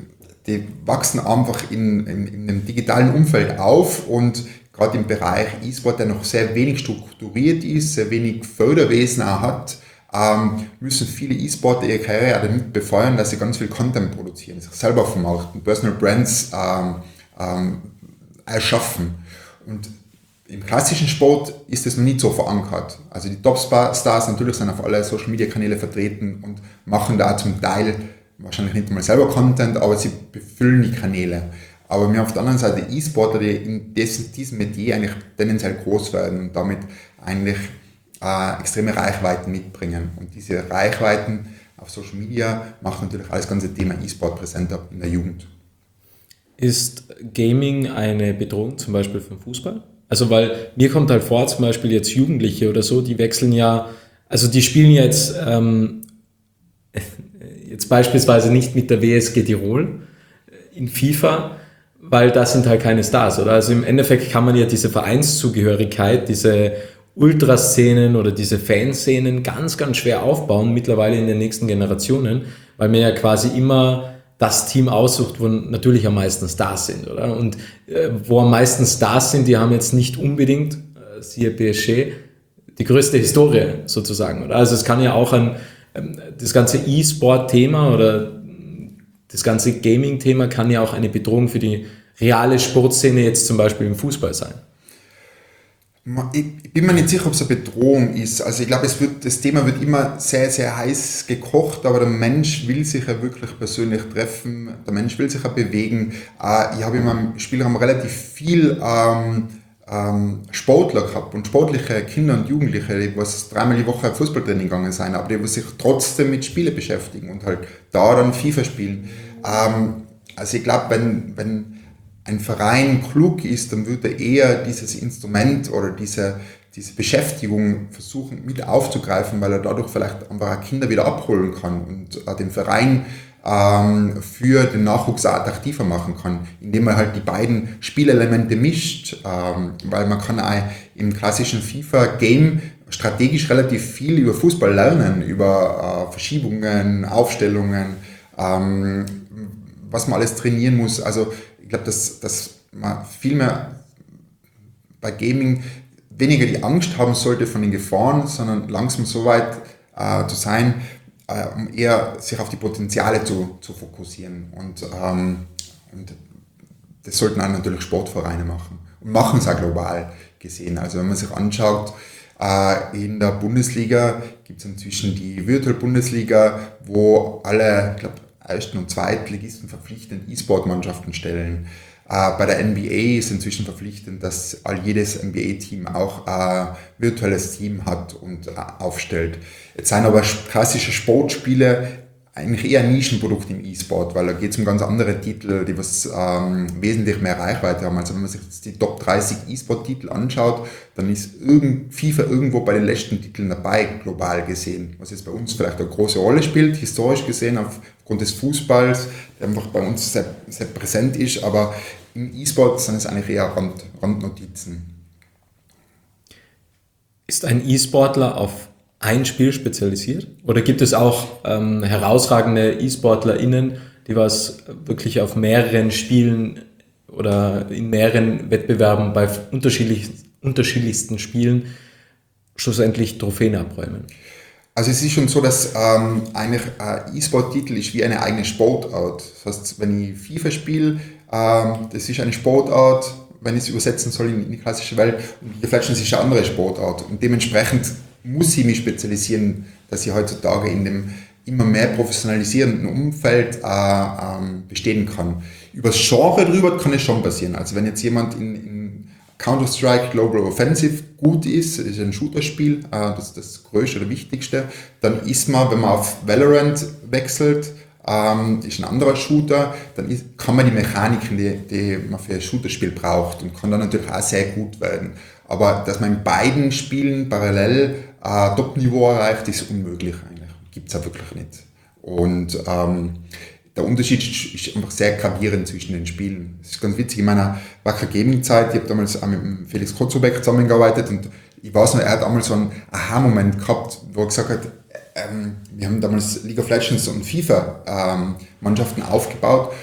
die wachsen einfach in, in, in einem digitalen Umfeld auf und gerade im Bereich E-Sport, der noch sehr wenig strukturiert ist, sehr wenig Förderwesen auch hat, ähm, müssen viele E-Sportler ihre Karriere damit befeuern, dass sie ganz viel Content produzieren, sich selber vermarkten, Personal Brands ähm, ähm, erschaffen. Und im klassischen Sport ist das noch nicht so verankert. Also die Top-Stars natürlich sind auf alle Social-Media-Kanäle vertreten und machen da zum Teil wahrscheinlich nicht einmal selber Content, aber sie befüllen die Kanäle. Aber wir haben auf der anderen Seite E-Sportler, die in diesem, diesem Metier eigentlich tendenziell groß werden und damit eigentlich äh, extreme Reichweiten mitbringen. Und diese Reichweiten auf Social Media macht natürlich alles ganze Thema E-Sport präsenter in der Jugend. Ist Gaming eine Bedrohung zum Beispiel für den Fußball? Also weil mir kommt halt vor, zum Beispiel jetzt Jugendliche oder so, die wechseln ja, also die spielen jetzt ähm, jetzt beispielsweise nicht mit der W S G Tirol in FIFA, weil das sind halt keine Stars, oder? Also im Endeffekt kann man ja diese Vereinszugehörigkeit, diese Ultraszenen oder diese Fanszenen ganz, ganz schwer aufbauen, mittlerweile in den nächsten Generationen, weil man ja quasi immer das Team aussucht, wo natürlich am meisten Stars sind, oder? Und äh, wo am meisten Stars sind, die haben jetzt nicht unbedingt, äh, siehe P S G, die größte Historie sozusagen, oder? Also es kann ja auch ein, ähm, das ganze E-Sport-Thema oder das ganze Gaming-Thema kann ja auch eine Bedrohung für die reale Sportszene jetzt zum Beispiel im Fußball sein. Ich bin mir nicht sicher, ob es eine Bedrohung ist. Also ich glaube, es wird, das Thema wird immer sehr, sehr heiß gekocht, aber der Mensch will sich ja wirklich persönlich treffen, der Mensch will sich ja bewegen. Ich habe in meinem Spielraum relativ viel ähm, ähm, Sportler gehabt und sportliche Kinder und Jugendliche, die was dreimal die Woche Fußballtraining gegangen sind, aber die was sich trotzdem mit Spielen beschäftigen und halt da dann FIFA spielen. Ähm, also ich glaube, wenn, wenn ein Verein klug ist, dann würde er eher dieses Instrument oder diese, diese Beschäftigung versuchen mit aufzugreifen, weil er dadurch vielleicht einfach Kinder wieder abholen kann und äh, den Verein ähm, für den Nachwuchs auch attraktiver machen kann, indem er halt die beiden Spielelemente mischt, ähm, weil man kann auch im klassischen FIFA-Game strategisch relativ viel über Fußball lernen, über äh, Verschiebungen, Aufstellungen, ähm, was man alles trainieren muss. Also ich glaube, dass, dass man viel mehr bei Gaming weniger die Angst haben sollte von den Gefahren, sondern langsam so weit äh, zu sein, äh, um eher sich auf die Potenziale zu, zu fokussieren. Und, ähm, und das sollten auch natürlich Sportvereine machen. Und machen es auch global gesehen. Also wenn man sich anschaut, äh, in der Bundesliga gibt es inzwischen die Virtual Bundesliga, wo alle, ich glaube, Ersten- und Zweitligisten verpflichtend E-Sport-Mannschaften stellen. Äh, bei der N B A ist inzwischen verpflichtend, dass all jedes N B A-Team auch ein virtuelles Team hat und äh, aufstellt. Jetzt sind aber klassische Sportspiele eigentlich eher ein Nischenprodukt im E-Sport, weil da geht es um ganz andere Titel, die was ähm, wesentlich mehr Reichweite haben. Also wenn man sich jetzt die Top dreißig E-Sport-Titel anschaut, dann ist irgend, FIFA irgendwo bei den letzten Titeln dabei, global gesehen. Was jetzt bei uns vielleicht eine große Rolle spielt, historisch gesehen, aufgrund des Fußballs, der einfach bei uns sehr, sehr präsent ist, aber im E-Sport sind es eigentlich eher Rand, Randnotizen. Ist ein E-Sportler auf ein Spiel spezialisiert? Oder gibt es auch ähm, herausragende E-SportlerInnen, die was wirklich auf mehreren Spielen oder in mehreren Wettbewerben bei unterschiedlich, unterschiedlichsten Spielen schlussendlich Trophäen abräumen? Also es ist schon so, dass ähm, eigentlich ein E-Sport-Titel ist wie eine eigene Sportart. Das heißt, wenn ich FIFA spiele, ähm, das ist eine Sportart, wenn ich es übersetzen soll in die klassische Welt, und League of Legends ist eine andere Sportart. Und dementsprechend muss ich mich spezialisieren, dass ich heutzutage in dem immer mehr professionalisierenden Umfeld äh, ähm, bestehen kann. Über das Genre drüber kann es schon passieren. Also wenn jetzt jemand in, in Counter-Strike Global Offensive gut ist, das ist ein Shooter-Spiel, äh, das ist das größte oder wichtigste, dann ist man, wenn man auf Valorant wechselt, ähm, ist ein anderer Shooter, dann ist, kann man die Mechaniken, die, die man für ein Shooter-Spiel braucht, und kann dann natürlich auch sehr gut werden. Aber dass man in beiden Spielen parallel äh, Top-Niveau erreicht, ist unmöglich eigentlich. Gibt es ja wirklich nicht. Und ähm, der Unterschied ist einfach sehr gravierend zwischen den Spielen. Das ist ganz witzig, in meiner Wacker Gaming-Zeit, ich habe damals auch mit dem Felix Kotzubek zusammengearbeitet, und ich weiß noch, er hat damals so einen Aha-Moment gehabt, wo er gesagt hat, ähm, wir haben damals League of Legends und FIFA-Mannschaften ähm, aufgebaut,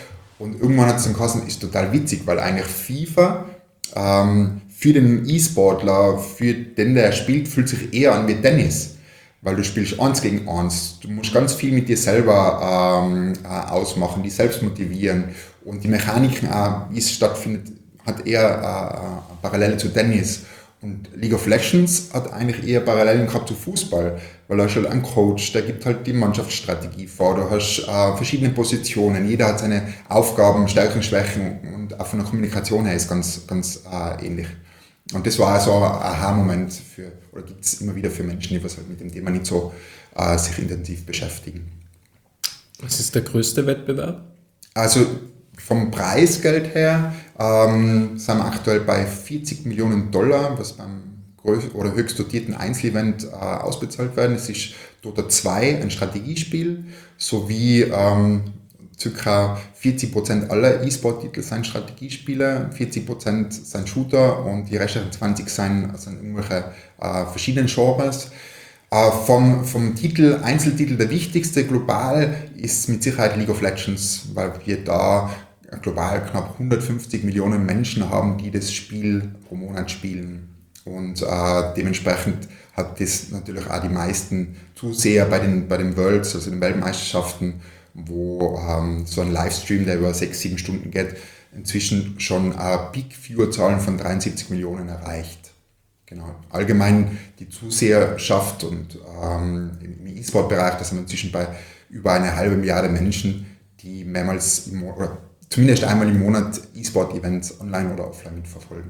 Und irgendwann hat es dann geheißen, ist total witzig, weil eigentlich FIFA ähm, für den E-Sportler, für den, der spielt, fühlt sich eher an wie Tennis. Weil du spielst eins gegen eins. Du musst ganz viel mit dir selber ähm, äh, ausmachen, dich selbst motivieren. Und die Mechaniken, äh, wie es stattfindet, hat eher äh, Parallele zu Tennis. Und League of Legends hat eigentlich eher Parallelen gehabt zu Fußball, weil da ist halt ein Coach, der gibt halt die Mannschaftsstrategie vor, du hast äh, verschiedene Positionen, jeder hat seine Aufgaben, Stärken, Schwächen und auch von der Kommunikation her ist ganz, ganz äh, ähnlich. Und das war so ein Aha-Moment für, oder gibt es immer wieder für Menschen, die was halt mit dem Thema nicht so äh, sich intensiv beschäftigen. Was ist der größte Wettbewerb? Also vom Preisgeld her ähm, sind wir aktuell bei vierzig Millionen Dollar, was beim größ- oder höchst dotierten Einzelevent äh, ausbezahlt werden. Es ist Dota zwei ein Strategiespiel, sowie ähm, ca. vierzig Prozent aller E-Sport-Titel sind Strategiespiele, vierzig Prozent sind Shooter und die restlichen zwanzig sind, sind irgendwelche äh, verschiedenen Genres. Uh, vom, vom Titel, Einzeltitel, der wichtigste global ist mit Sicherheit League of Legends, weil wir da global knapp hundertfünfzig Millionen Menschen haben, die das Spiel pro Monat spielen. Und uh, dementsprechend hat das natürlich auch die meisten Zuseher bei den, bei den Worlds, also den Weltmeisterschaften, wo um, so ein Livestream, der über sechs, sieben Stunden geht, inzwischen schon uh, Peak-Viewer-Zahlen von dreiundsiebzig Millionen erreicht. Genau. Allgemein die Zuseherschaft und ähm, im E-Sport-Bereich, da sind wir inzwischen bei über eine halbe Milliarde Menschen, die mehrmals im Monat, oder zumindest einmal im Monat E-Sport-Events online oder offline mitverfolgen.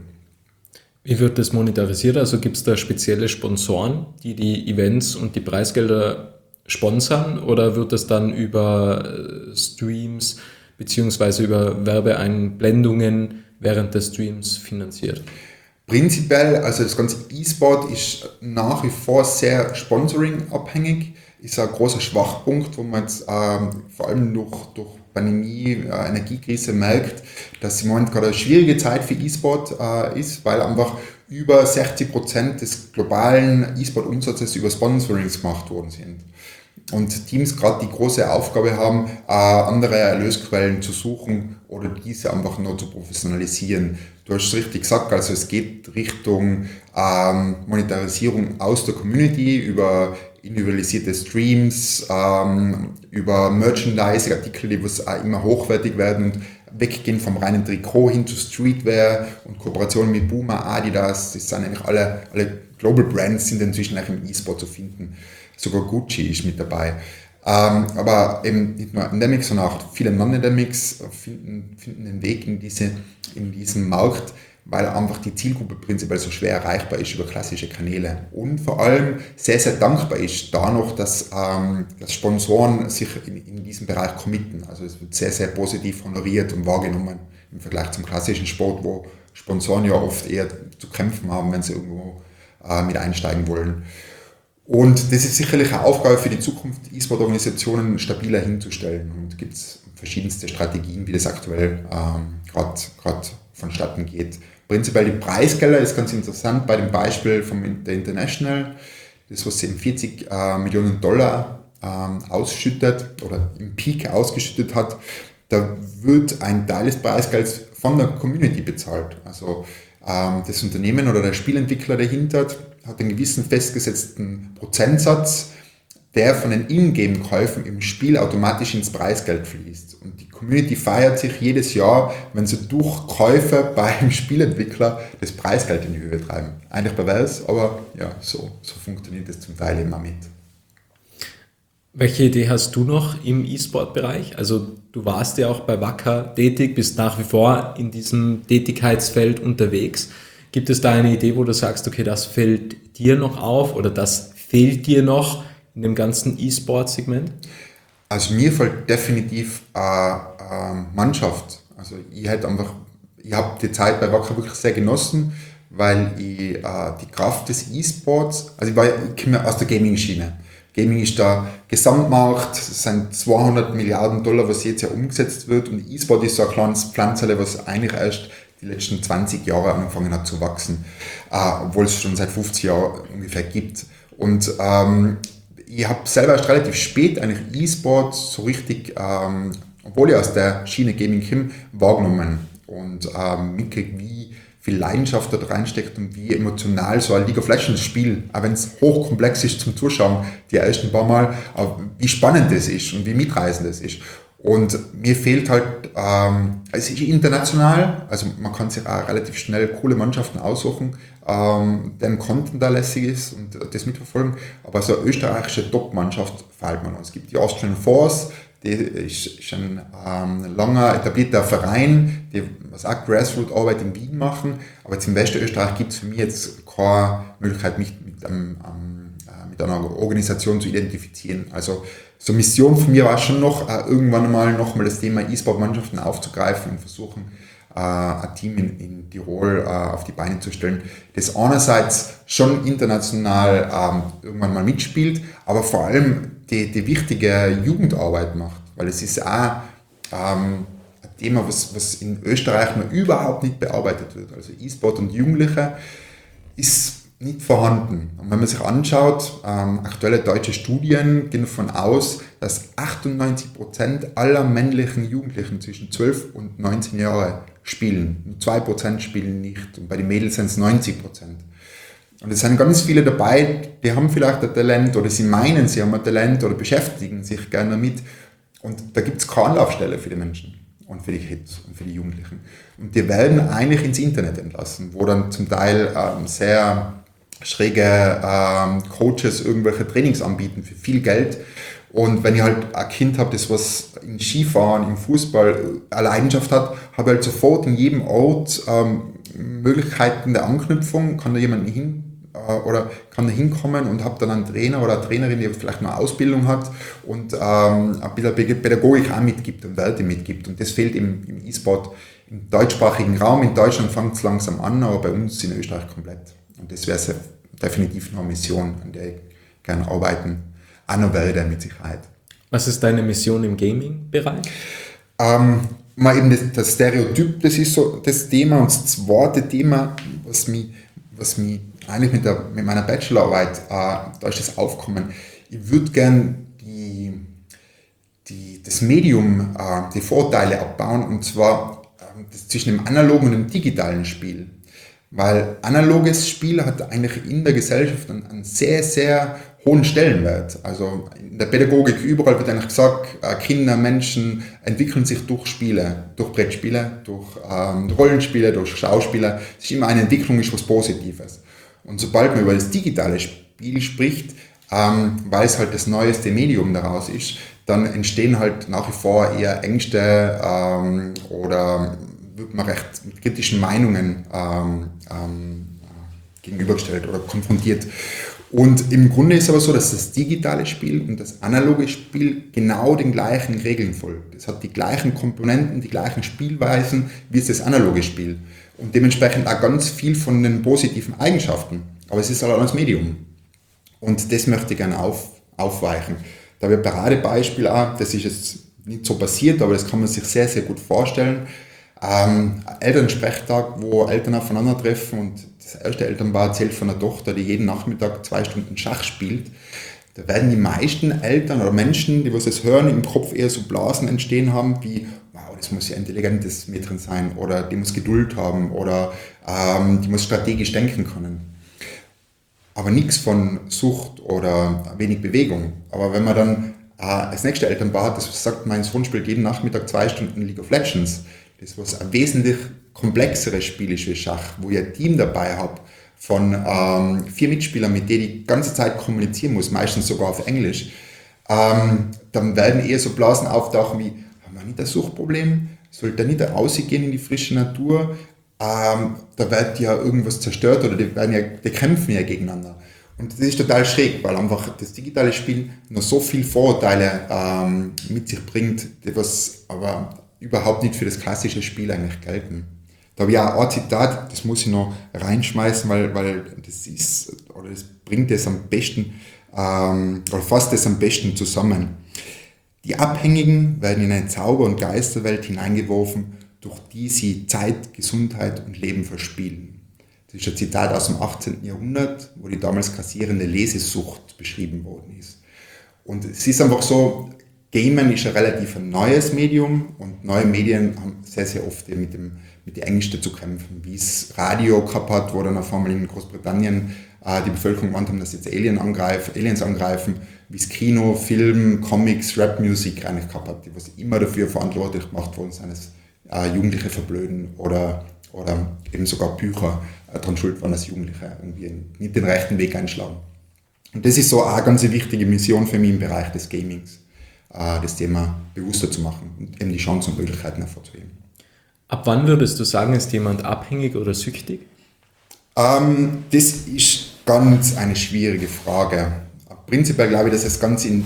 Wie wird das monetarisiert? Also gibt es da spezielle Sponsoren, die die Events und die Preisgelder sponsern, oder wird das dann über Streams bzw. über Werbeeinblendungen während des Streams finanziert? Prinzipiell, also das ganze E-Sport ist nach wie vor sehr sponsoring-abhängig, ist ein großer Schwachpunkt, wo man jetzt ähm, vor allem durch, durch Pandemie, äh, Energiekrise merkt, dass im Moment gerade eine schwierige Zeit für E-Sport äh, ist, weil einfach über sechzig Prozent des globalen E-Sport-Umsatzes über Sponsorings gemacht worden sind. Und Teams gerade die große Aufgabe haben, äh, andere Erlösquellen zu suchen oder diese einfach nur zu professionalisieren. Du hast es richtig gesagt, also es geht Richtung ähm, Monetarisierung aus der Community über individualisierte Streams, ähm, über Merchandising-Artikel, die was auch immer hochwertig werden und weggehen vom reinen Trikot hin zu Streetwear und Kooperationen mit Puma, Adidas, das sind eigentlich alle, alle Global Brands sind inzwischen auch im E-Sport zu finden. Sogar Gucci ist mit dabei. Ähm, aber eben nicht nur Endemics, sondern auch viele Non-Endemics finden, finden den Weg in, diese, in diesen Markt, weil einfach die Zielgruppe prinzipiell so schwer erreichbar ist über klassische Kanäle. Und vor allem sehr, sehr dankbar ist da noch, dass, ähm, dass Sponsoren sich in, in diesem Bereich committen. Also es wird sehr, sehr positiv honoriert und wahrgenommen im Vergleich zum klassischen Sport, wo Sponsoren ja oft eher zu kämpfen haben, wenn sie irgendwo äh, mit einsteigen wollen. Und das ist sicherlich eine Aufgabe für die Zukunft, E-Sport-Organisationen stabiler hinzustellen. Und es gibt verschiedenste Strategien, wie das aktuell ähm, gerade vonstatten geht. Prinzipiell die Preisgelder ist ganz interessant bei dem Beispiel vom der International, das was eben vierzig äh, Millionen Dollar ähm, ausschüttet oder im Peak ausgeschüttet hat, da wird ein Teil des Preisgelds von der Community bezahlt. Also ähm, das Unternehmen oder der Spielentwickler dahinter hat einen gewissen festgesetzten Prozentsatz, der von den Ingame-Käufen im Spiel automatisch ins Preisgeld fließt. Und die Community feiert sich jedes Jahr, wenn sie durch Käufe beim Spielentwickler das Preisgeld in die Höhe treiben. Eigentlich pervers, aber ja, so, so funktioniert das zum Teil immer mit. Welche Idee hast du noch im E-Sport-Bereich? Also du warst ja auch bei Wacker tätig, bist nach wie vor in diesem Tätigkeitsfeld unterwegs. Gibt es da eine Idee, wo du sagst, okay, das fällt dir noch auf oder das fehlt dir noch in dem ganzen E-Sport-Segment? Also mir fällt definitiv äh, äh, Mannschaft. Also ich hätte einfach, ich habe die Zeit bei Wacker wirklich sehr genossen, weil ich äh, die Kraft des E-Sports, also ich, war, ich komme aus der Gaming-Schiene. Gaming ist der Gesamtmarkt, es sind zweihundert Milliarden Dollar, was jetzt ja umgesetzt wird, und E-Sport ist so ein kleines Pflanzerle, was eigentlich erst die letzten zwanzig Jahre angefangen hat zu wachsen, äh, obwohl es schon seit fünfzig Jahren ungefähr gibt. Und ähm, ich habe selber erst relativ spät eigentlich E-Sport so richtig ähm, obwohl ich aus der Schiene Gaming komme, wahrgenommen und ähm, mitkriege, wie viel Leidenschaft da reinsteckt und wie emotional so ein League of Legends Spiel, auch wenn es hochkomplex ist zum Zuschauen, die ersten paar Mal, wie spannend das ist und wie mitreißend das ist. Und mir fehlt halt, ähm, es ist international, also man kann sich auch relativ schnell coole Mannschaften aussuchen, ähm, deren Content da lässig ist und das mitverfolgen, aber so eine österreichische Top-Mannschaft fehlt mir noch. Es gibt die Austrian Force, die ist, ist ein ähm, langer etablierter Verein, die was auch Grassroot-Arbeit in Wien machen, aber jetzt in Westösterreich gibt es für mich jetzt keine Möglichkeit, mich mit, einem, ähm, äh, mit einer Organisation zu identifizieren. Also so Mission von mir war schon noch, äh, irgendwann mal nochmal das Thema E-Sport-Mannschaften aufzugreifen und versuchen, äh, ein Team in, in Tirol äh, auf die Beine zu stellen, das einerseits schon international ähm, irgendwann mal mitspielt, aber vor allem die, die wichtige Jugendarbeit macht, weil es ist auch ähm, ein Thema, was, was in Österreich noch überhaupt nicht bearbeitet wird. Also E-Sport und Jugendliche ist nicht vorhanden. Und wenn man sich anschaut, ähm, aktuelle deutsche Studien gehen davon aus, dass achtundneunzig Prozent aller männlichen Jugendlichen zwischen zwölf und neunzehn Jahren spielen. Nur zwei Prozent spielen nicht. Und bei den Mädels sind es neunzig Prozent. Und es sind ganz viele dabei, die haben vielleicht ein Talent oder sie meinen, sie haben ein Talent oder beschäftigen sich gerne damit. Und da gibt es keine Anlaufstelle für die Menschen und für die Kids und für die Jugendlichen. Und die werden eigentlich ins Internet entlassen, wo dann zum Teil ähm, sehr schräge ähm, Coaches irgendwelche Trainings anbieten für viel Geld. Und wenn ich halt ein Kind habe, das was im Skifahren, im Fußball eine Leidenschaft hat, habe ich halt sofort in jedem Ort ähm, Möglichkeiten der Anknüpfung, kann da jemand hin äh, oder kann da hinkommen und habe dann einen Trainer oder eine Trainerin, die vielleicht eine Ausbildung hat und ähm, ein bisschen Pädagogik auch mitgibt und Werte mitgibt. Und das fehlt im, im E-Sport im deutschsprachigen Raum. In Deutschland fängt es langsam an, aber bei uns in Österreich komplett. Und das wäre definitiv noch eine Mission, an der ich gerne arbeiten auch noch werde, mit Sicherheit. Was ist deine Mission im Gaming-Bereich? Ähm, mal eben das, das Stereotyp, das ist so das Thema. Und das zweite Thema, was mich, was mich eigentlich mit, der, mit meiner Bachelorarbeit, äh, da ist das Aufkommen. Ich würde gerne die, die, das Medium, äh, die Vorteile abbauen, und zwar äh, das zwischen dem analogen und dem digitalen Spiel. Weil analoges Spiel hat eigentlich in der Gesellschaft einen, einen sehr, sehr hohen Stellenwert. Also in der Pädagogik überall wird eigentlich gesagt, Kinder, Menschen entwickeln sich durch Spiele, durch Brettspiele, durch ähm, Rollenspiele, durch Schauspiele. Es ist immer eine Entwicklung, ist was Positives. Und sobald man über das digitale Spiel spricht, ähm, weil es halt das neueste Medium daraus ist, dann entstehen halt nach wie vor eher Ängste ähm, oder wird man recht mit kritischen Meinungen ähm, ähm, gegenübergestellt oder konfrontiert. Und im Grunde ist es aber so, dass das digitale Spiel und das analoge Spiel genau den gleichen Regeln folgt. Es hat die gleichen Komponenten, die gleichen Spielweisen wie das analoge Spiel. Und dementsprechend auch ganz viel von den positiven Eigenschaften. Aber es ist halt auch das Medium. Und das möchte ich gerne auf, aufweichen. Da habe ich ein Paradebeispiel auch, das ist jetzt nicht so passiert, aber das kann man sich sehr, sehr gut vorstellen. Ähm, ein Elternsprechtag, wo Eltern aufeinandertreffen, und das erste Elternpaar erzählt von einer Tochter, die jeden Nachmittag zwei Stunden Schach spielt. Da werden die meisten Eltern oder Menschen, die was das hören, im Kopf eher so Blasen entstehen haben, wie, wow, das muss ja ein intelligentes Mädchen sein, oder die muss Geduld haben, oder ähm, die muss strategisch denken können. Aber nichts von Sucht oder wenig Bewegung. Aber wenn man dann äh, das nächste Elternpaar hat, das sagt, mein Sohn spielt jeden Nachmittag zwei Stunden League of Legends, das was ein wesentlich komplexeres Spiel ist wie Schach, wo ich ein Team dabei habe von ähm, vier Mitspielern, mit denen ich die ganze Zeit kommunizieren muss, meistens sogar auf Englisch, ähm, dann werden eher so Blasen auftauchen wie, haben wir nicht ein Suchtproblem? Sollte er nicht rausgehen in die frische Natur? Ähm, da wird ja irgendwas zerstört oder die, werden ja, die kämpfen ja gegeneinander. Und das ist total schräg, weil einfach das digitale Spiel noch so viele Vorurteile ähm, mit sich bringt, die was aber überhaupt nicht für das klassische Spiel eigentlich gelten. Da habe ich auch ein Zitat, das muss ich noch reinschmeißen, weil, weil das ist, oder das bringt das am besten, ähm, oder fasst das am besten zusammen. Die Abhängigen werden in eine Zauber- und Geisterwelt hineingeworfen, durch die sie Zeit, Gesundheit und Leben verspielen. Das ist ein Zitat aus dem achtzehnten Jahrhundert, wo die damals grassierende Lesesucht beschrieben worden ist. Und es ist einfach so, Gamen ist ein relativ neues Medium und neue Medien haben sehr, sehr oft mit, dem, mit den Ängsten zu kämpfen, wie es Radio gehabt hat, wo dann auf einmal in Großbritannien äh, die Bevölkerung gemeint haben, dass jetzt Alien angreifen, Aliens angreifen, wie es Kino, Film, Comics, Rap-Musik eigentlich gehabt hat, die was immer dafür verantwortlich gemacht worden sind, dass äh, Jugendliche verblöden oder, oder eben sogar Bücher äh, daran schuld waren, dass Jugendliche irgendwie nicht den rechten Weg einschlagen. Und das ist so eine ganz wichtige Mission für mich im Bereich des Gamings, das Thema bewusster zu machen und eben die Chancen und Möglichkeiten hervorzuheben. Ab wann würdest du sagen, ist jemand abhängig oder süchtig? Ähm, das ist ganz eine schwierige Frage. Prinzipiell glaube ich, dass es ganz ein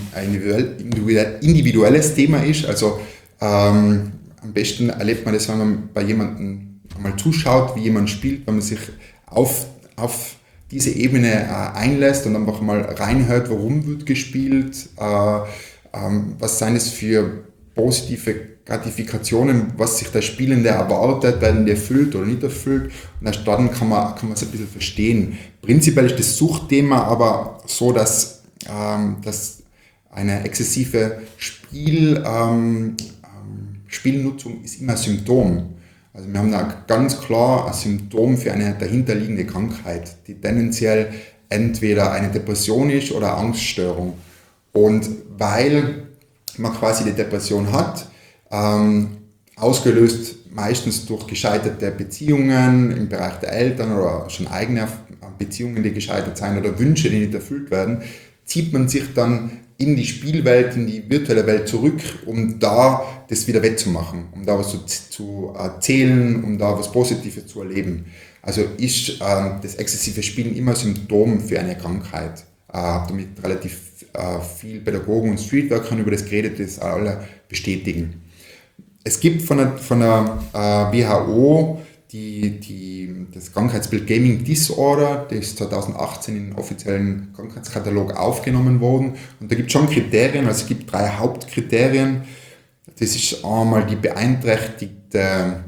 individuelles Thema ist. Also ähm, am besten erlebt man das, wenn man bei jemandem einmal zuschaut, wie jemand spielt, wenn man sich auf, auf diese Ebene äh, einlässt und einfach mal reinhört, warum wird gespielt, äh, ähm, was seien es für positive Gratifikationen, was sich der Spielende erwartet, werden die erfüllt oder nicht erfüllt. Und erst dann kann man, kann man es ein bisschen verstehen. Prinzipiell ist das Suchtthema aber so, dass, ähm, dass eine exzessive Spiel, ähm, Spielnutzung ist immer ein Symptom. Also wir haben da ganz klar ein Symptom für eine dahinterliegende Krankheit, die tendenziell entweder eine Depression ist oder eine Angststörung. Und weil man quasi die Depression hat, ähm, ausgelöst meistens durch gescheiterte Beziehungen im Bereich der Eltern oder schon eigene Beziehungen, die gescheitert sind oder Wünsche, die nicht erfüllt werden, zieht man sich dann in die Spielwelt, in die virtuelle Welt zurück, um da das wieder wettzumachen, um da was zu, zu erzählen, um da was Positives zu erleben. Also ist äh, das exzessive Spielen immer Symptom für eine Krankheit. Ich äh, habe damit relativ äh, viel Pädagogen und Streetworkern über das geredet, das alle bestätigen. Es gibt von der, von der äh, W H O die, die, das Krankheitsbild Gaming Disorder, das ist zwanzig achtzehn in den offiziellen Krankheitskatalog aufgenommen worden. Und da gibt es schon Kriterien, also es gibt drei Hauptkriterien. Das ist einmal die beeinträchtigte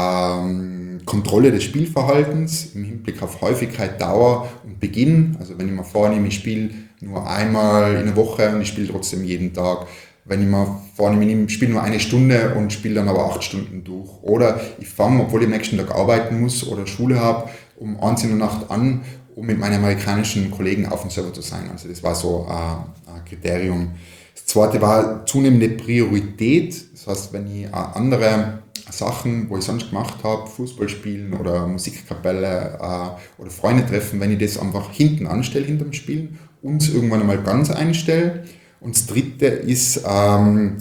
ähm, Kontrolle des Spielverhaltens im Hinblick auf Häufigkeit, Dauer und Beginn. Also wenn ich mir vornehme, ich spiele nur einmal in der Woche und ich spiele trotzdem jeden Tag. Wenn ich mir vornehme, ich spiele nur eine Stunde und spiele dann aber acht Stunden durch. Oder ich fange, obwohl ich am nächsten Tag arbeiten muss oder Schule habe, um eins in der Nacht an, um mit meinen amerikanischen Kollegen auf dem Server zu sein. Also das war so ein, ein Kriterium. Das zweite war zunehmende Priorität. Das heißt, wenn ich andere Sachen, wo ich sonst gemacht habe, Fußball spielen oder Musikkapelle äh, oder Freunde treffen, wenn ich das einfach hinten anstelle, hinterm Spielen und es irgendwann einmal ganz einstelle. Und das dritte ist ähm,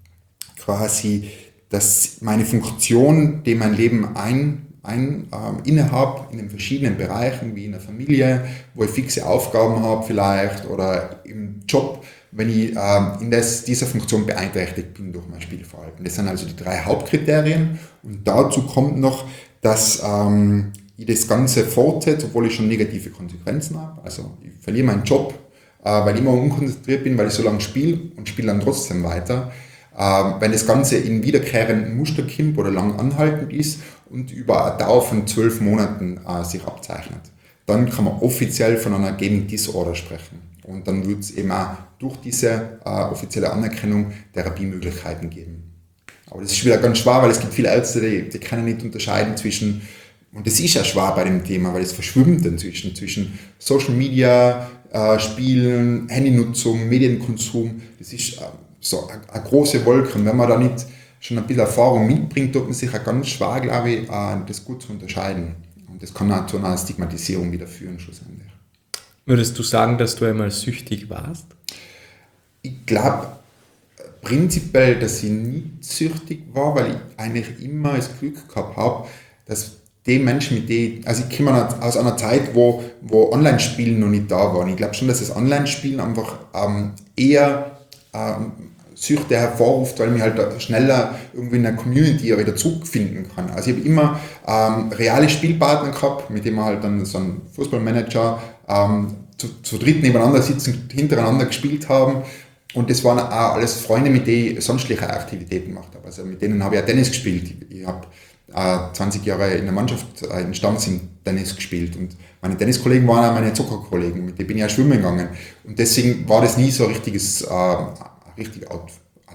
quasi, dass meine Funktion, die mein Leben ein, ein, ähm, innehabe, in den verschiedenen Bereichen, wie in der Familie, wo ich fixe Aufgaben habe vielleicht oder im Job, wenn ich ähm, in das, dieser Funktion beeinträchtigt bin durch mein Spielverhalten. Das sind also die drei Hauptkriterien. Und dazu kommt noch, dass ähm, ich das Ganze fortsetze, obwohl ich schon negative Konsequenzen habe. Also ich verliere meinen Job, weil ich immer unkonzentriert bin, weil ich so lange spiele und spiele dann trotzdem weiter. Wenn das Ganze in wiederkehrenden Muster kommt oder lang anhaltend ist und über eine Dauer von zwölf Monaten sich abzeichnet, dann kann man offiziell von einer Gaming Disorder sprechen. Und dann wird es eben auch durch diese offizielle Anerkennung Therapiemöglichkeiten geben. Aber das ist wieder ganz schwer, weil es gibt viele Ärzte, die, die können nicht unterscheiden zwischen, und das ist ja schwer bei dem Thema, weil es verschwimmt dann zwischen, zwischen Social Media, Äh, Spielen, Handynutzung, Medienkonsum, das ist äh, so eine, eine große Wolke. Und wenn man da nicht schon ein bisschen Erfahrung mitbringt, tut man sich auch ganz schwer, glaube ich, äh, das gut zu unterscheiden. Und das kann auch zu einer Stigmatisierung wieder führen, schlussendlich. Würdest du sagen, dass du einmal süchtig warst? Ich glaube prinzipiell, dass ich nicht süchtig war, weil ich eigentlich immer das Glück gehabt habe, dass die Menschen, mit denen, also ich komme aus einer Zeit, wo, wo Online-Spielen noch nicht da waren. Ich glaube schon, dass das Online-Spielen einfach ähm, eher ähm, Süchte hervorruft, weil ich mich halt schneller irgendwie in der Community wieder zurückfinden kann. Also ich habe immer ähm, reale Spielpartner gehabt, mit denen man halt dann so einen Fußballmanager ähm, zu, zu dritt nebeneinander sitzen, hintereinander gespielt haben. Und das waren auch alles Freunde, mit denen ich sonstliche Aktivitäten gemacht habe. Also mit denen habe ich auch Tennis gespielt. Ich habe zwanzig Jahre in der Mannschaft in Stammteam Tennis gespielt und meine Tenniskollegen waren auch meine Zuckerkollegen, mit denen bin ich auch schwimmen gegangen und deswegen war das nie so ein richtiges, äh, richtig, also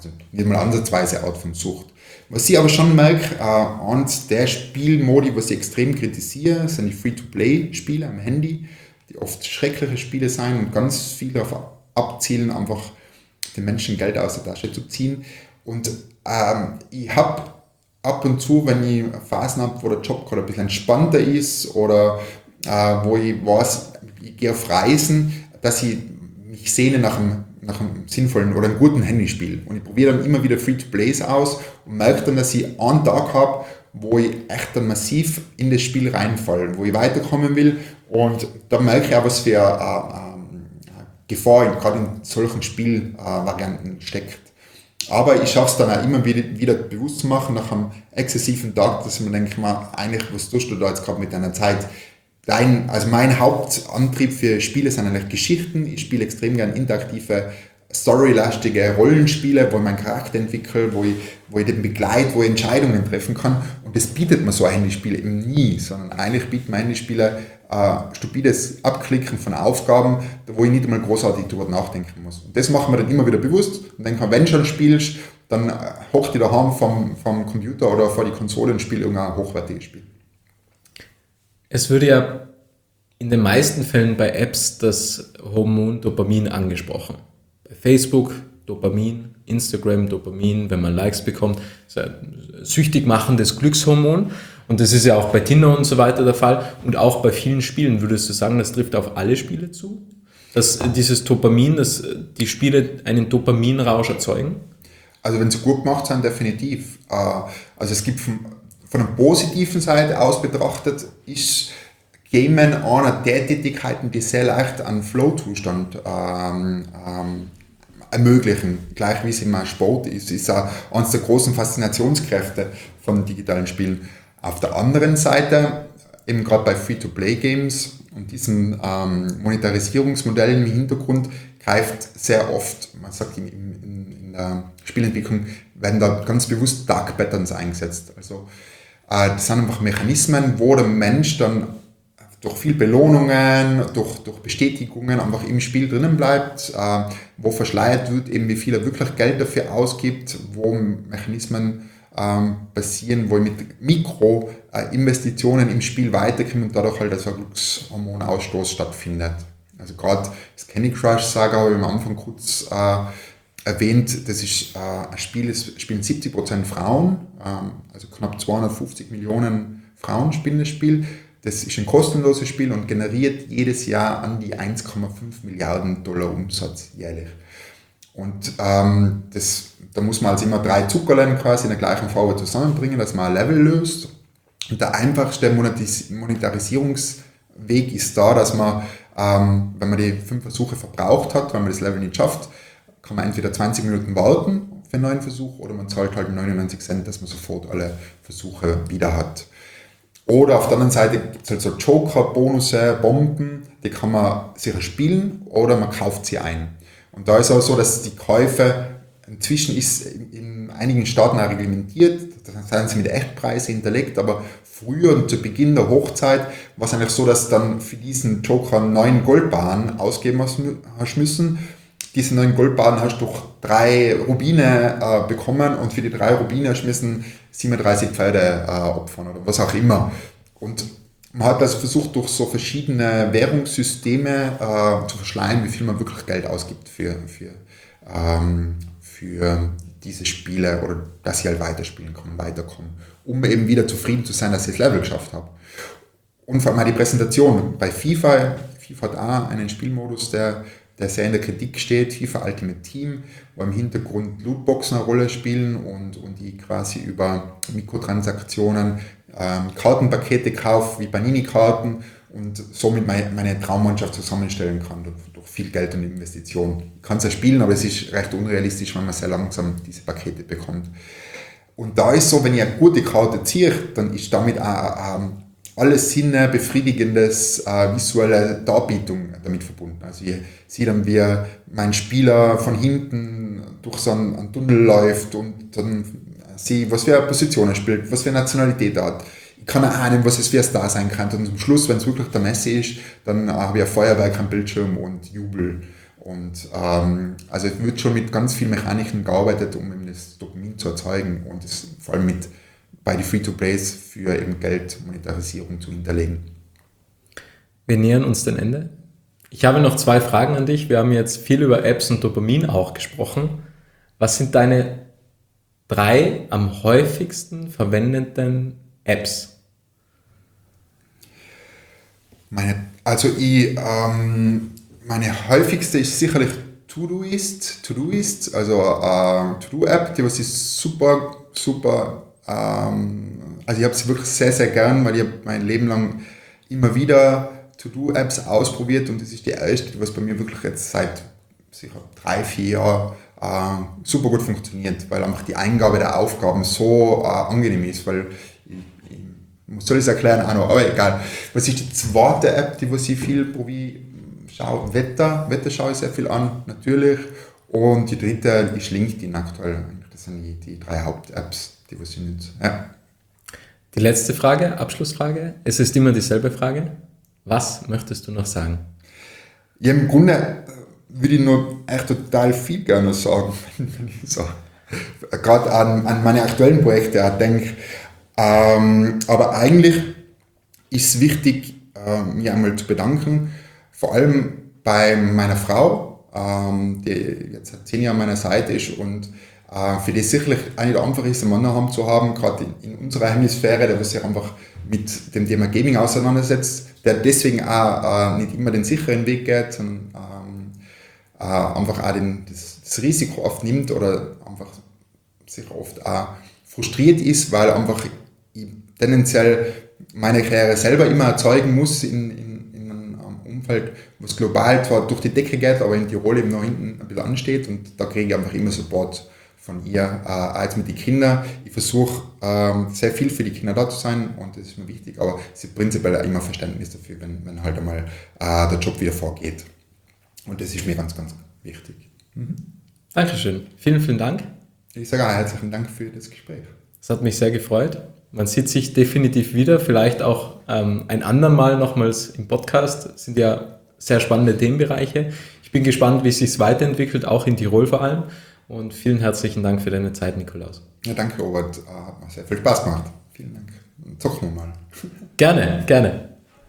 Also nicht mal ansatzweise Art von Sucht. Was ich aber schon merke, äh, eins der Spielmodi, was ich extrem kritisiere, sind die Free-to-Play-Spiele am Handy, die oft schreckliche Spiele sein und ganz viel darauf abzielen, einfach den Menschen Geld aus der Tasche zu ziehen. Und ähm, ich habe ab und zu, wenn ich Phasen habe, wo der Job gerade ein bisschen entspannter ist oder äh, wo ich weiß, ich gehe auf Reisen, dass ich mich sehne nach einem, nach einem sinnvollen oder einem guten Handyspiel. Und ich probiere dann immer wieder Free-to-Plays aus und merke dann, dass ich einen Tag habe, wo ich echt dann massiv in das Spiel reinfalle, wo ich weiterkommen will. Und da merke ich auch, was für äh, äh, Gefahr gerade in solchen Spielvarianten äh, steckt. Aber ich schaffe es dann auch immer wieder, wieder bewusst zu machen, nach einem exzessiven Tag, dass man denkt, man, eigentlich, was tust du da jetzt gerade mit deiner Zeit? Dein, also mein Hauptantrieb für Spiele sind eigentlich Geschichten. Ich spiele extrem gerne interaktive, storylastige Rollenspiele, wo ich meinen Charakter entwickle, wo ich, wo ich den begleite, wo ich Entscheidungen treffen kann. Und das bietet mir so ein Handyspiel eben nie, sondern eigentlich bieten mir Handyspiele äh, stupides Abklicken von Aufgaben, wo ich nicht einmal großartig darüber nachdenken muss. Und das machen wir dann immer wieder bewusst und denken, wenn schon spielst, dann äh, hockt ihr daheim vom, vom Computer oder vor die Konsole und spielt irgendein hochwertiges Spiel. Es würde ja in den meisten Fällen bei Apps das Hormon Dopamin angesprochen. Bei Facebook Dopamin, Instagram Dopamin, wenn man Likes bekommt, ist ein süchtig machendes Glückshormon. Und das ist ja auch bei Tinder und so weiter der Fall. Und auch bei vielen Spielen, würdest du sagen, das trifft auf alle Spiele zu? Dass dieses Dopamin, dass die Spiele einen Dopaminrausch erzeugen? Also wenn sie gut gemacht sind, definitiv. Also es gibt von, von der positiven Seite aus betrachtet, ist Gamen einer der Tätigkeiten, die sehr leicht einen Flow-Zustand ähm, ähm, ermöglichen. Gleich wie es immer Sport ist, ist auch eines der großen Faszinationskräfte von digitalen Spielen. Auf der anderen Seite, eben gerade bei Free-to-Play-Games und diesen ähm, Monetarisierungsmodellen im Hintergrund, greift sehr oft, man sagt in, in, in der Spielentwicklung, werden da ganz bewusst Dark Patterns eingesetzt. Also äh, das sind einfach Mechanismen, wo der Mensch dann durch viel Belohnungen, durch, durch Bestätigungen einfach im Spiel drinnen bleibt, äh, wo verschleiert wird, eben wie viel er wirklich Geld dafür ausgibt, wo Mechanismen ähm, passieren, wo ich mit Mikroinvestitionen äh, im Spiel weiterkomme und dadurch halt also ein Glückshormonausstoß stattfindet. Also gerade das Candy Crush Saga habe ich am Anfang kurz äh, erwähnt, das ist äh, ein Spiel, das spielen siebzig Prozent Frauen, ähm, also knapp zweihundertfünfzig Millionen Frauen spielen das Spiel. Das ist ein kostenloses Spiel und generiert jedes Jahr an die eins Komma fünf Milliarden Dollar Umsatz jährlich. Und ähm, das, da muss man also immer drei Zuckerlein quasi in der gleichen Farbe zusammenbringen, dass man ein Level löst. Und der einfachste Monetis- Monetarisierungsweg ist da, dass man, ähm, wenn man die fünf Versuche verbraucht hat, wenn man das Level nicht schafft, kann man entweder zwanzig Minuten warten für einen neuen Versuch oder man zahlt halt neunundneunzig Cent, dass man sofort alle Versuche wieder hat. Oder auf der anderen Seite gibt es halt so Joker, Bonusse, Bomben, die kann man sicher spielen oder man kauft sie ein. Und da ist auch so, dass die Käufe inzwischen ist in, in einigen Staaten auch reglementiert, da sind sie mit Echtpreise hinterlegt, aber früher und zu Beginn der Hochzeit war es eigentlich so, dass dann für diesen Joker neun Goldbarren ausgeben hast müssen. Diese neun Goldbarren hast du durch drei Rubine äh, bekommen und für die drei Rubine hast du müssen siebenunddreißig Pferde äh, opfern oder was auch immer. Und man hat also versucht, durch so verschiedene Währungssysteme äh, zu verschleiern, wie viel man wirklich Geld ausgibt für, für, ähm, für diese Spiele oder dass sie halt weiterspielen können, weiterkommen, um eben wieder zufrieden zu sein, dass ich das Level geschafft habe. Und vor allem auch die Präsentation. Bei FIFA, FIFA hat auch einen Spielmodus, der der sehr in der Kritik steht, FIFA Ultimate Team, wo im Hintergrund Lootboxen eine Rolle spielen und, und die quasi über Mikrotransaktionen ähm, Kartenpakete kaufe, wie Panini-Karten und somit meine, meine Traummannschaft zusammenstellen kann durch, durch viel Geld und Investitionen. Ich kann es ja spielen, aber es ist recht unrealistisch, weil man sehr langsam diese Pakete bekommt. Und da ist so, wenn ich eine gute Karte ziehe, dann ist damit auch ähm, alles Sinne befriedigendes äh, visuelle Darbietung damit verbunden. Also ich sehe dann, wie mein Spieler von hinten durch so einen, einen Tunnel läuft und dann sehe ich, was für eine Position er spielt, was für eine Nationalität er hat. Ich kann ahnen, was es für ein Star sein kann. Und zum Schluss, wenn es wirklich der Messi ist, dann habe ich ein Feuerwerk am Bildschirm und Jubel. Und ähm, also es wird schon mit ganz vielen Mechaniken gearbeitet, um eben das Dopamin zu erzeugen und das vor allem mit bei den Free-to-Plays für eben Geldmonetarisierung zu hinterlegen. Wir nähern uns dem Ende. Ich habe noch zwei Fragen an dich. Wir haben jetzt viel über Apps und Dopamin auch gesprochen. Was sind deine drei am häufigsten verwendeten Apps? Meine, also ich, ähm, meine häufigste ist sicherlich Todoist, Todoist, also äh, To-Do-App, die was ist super, super, ähm, also ich habe sie wirklich sehr, sehr gern, weil ich habe mein Leben lang immer wieder To-Do-Apps ausprobiert und das ist die erste, die was bei mir wirklich jetzt seit sicher drei, vier Jahren äh, super gut funktioniert, weil einfach die Eingabe der Aufgaben so äh, angenehm ist, weil ich, ich soll ich es erklären, auch noch, aber egal. Was ist die zweite App, die was ich viel probiere? Schau, Wetter, Wetter schaue ich sehr viel an, natürlich. Und die dritte ist LinkedIn aktuell. Das sind die, die drei Haupt-Apps, die was ich nutze. Ja. Die letzte Frage, Abschlussfrage. Es ist immer dieselbe Frage. Was möchtest du noch sagen? Ja, im Grunde würde ich nur echt total viel gerne sagen, wenn ich so gerade an, an meine aktuellen Projekte auch denke. Ähm, aber eigentlich ist es wichtig, äh, mich einmal zu bedanken, vor allem bei meiner Frau, ähm, die jetzt seit zehn Jahren an meiner Seite ist und äh, für die sicherlich auch nicht einfach ist, einen Mann daheim zu haben, gerade in, in unserer Hemisphäre, der sich einfach mit dem Thema Gaming auseinandersetzt, der deswegen auch äh, nicht immer den sicheren Weg geht, sondern ähm, äh, einfach auch den, das, das Risiko oft nimmt oder einfach sicher oft auch frustriert ist, weil einfach ich tendenziell meine Karriere selber immer erzeugen muss in, in Umfeld, was global zwar durch die Decke geht, aber in Tirol eben noch hinten ein bisschen ansteht und da kriege ich einfach immer Support von ihr, äh, als mit den Kindern. Ich versuche ähm, sehr viel für die Kinder da zu sein und das ist mir wichtig, aber sie hat prinzipiell auch immer Verständnis dafür, wenn, wenn halt einmal äh, der Job wieder vorgeht. Und das ist mir ganz, ganz wichtig. Mhm. Dankeschön. Vielen, vielen Dank. Ich sage auch herzlichen Dank für das Gespräch. Es hat mich sehr gefreut. Man sieht sich definitiv wieder, vielleicht auch ähm, ein andermal nochmals im Podcast. Das sind ja sehr spannende Themenbereiche. Ich bin gespannt, wie es sich weiterentwickelt, auch in Tirol vor allem. Und vielen herzlichen Dank für deine Zeit, Nikolaus. Ja, danke, Robert. Hat mir sehr viel Spaß gemacht. Vielen Dank. Zocken wir mal. Gerne, gerne.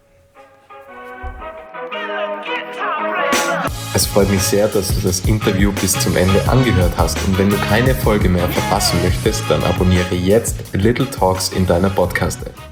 Es freut mich sehr, dass du das Interview bis zum Ende angehört hast und wenn du keine Folge mehr verpassen möchtest, dann abonniere jetzt Little Talks in deiner Podcast-App.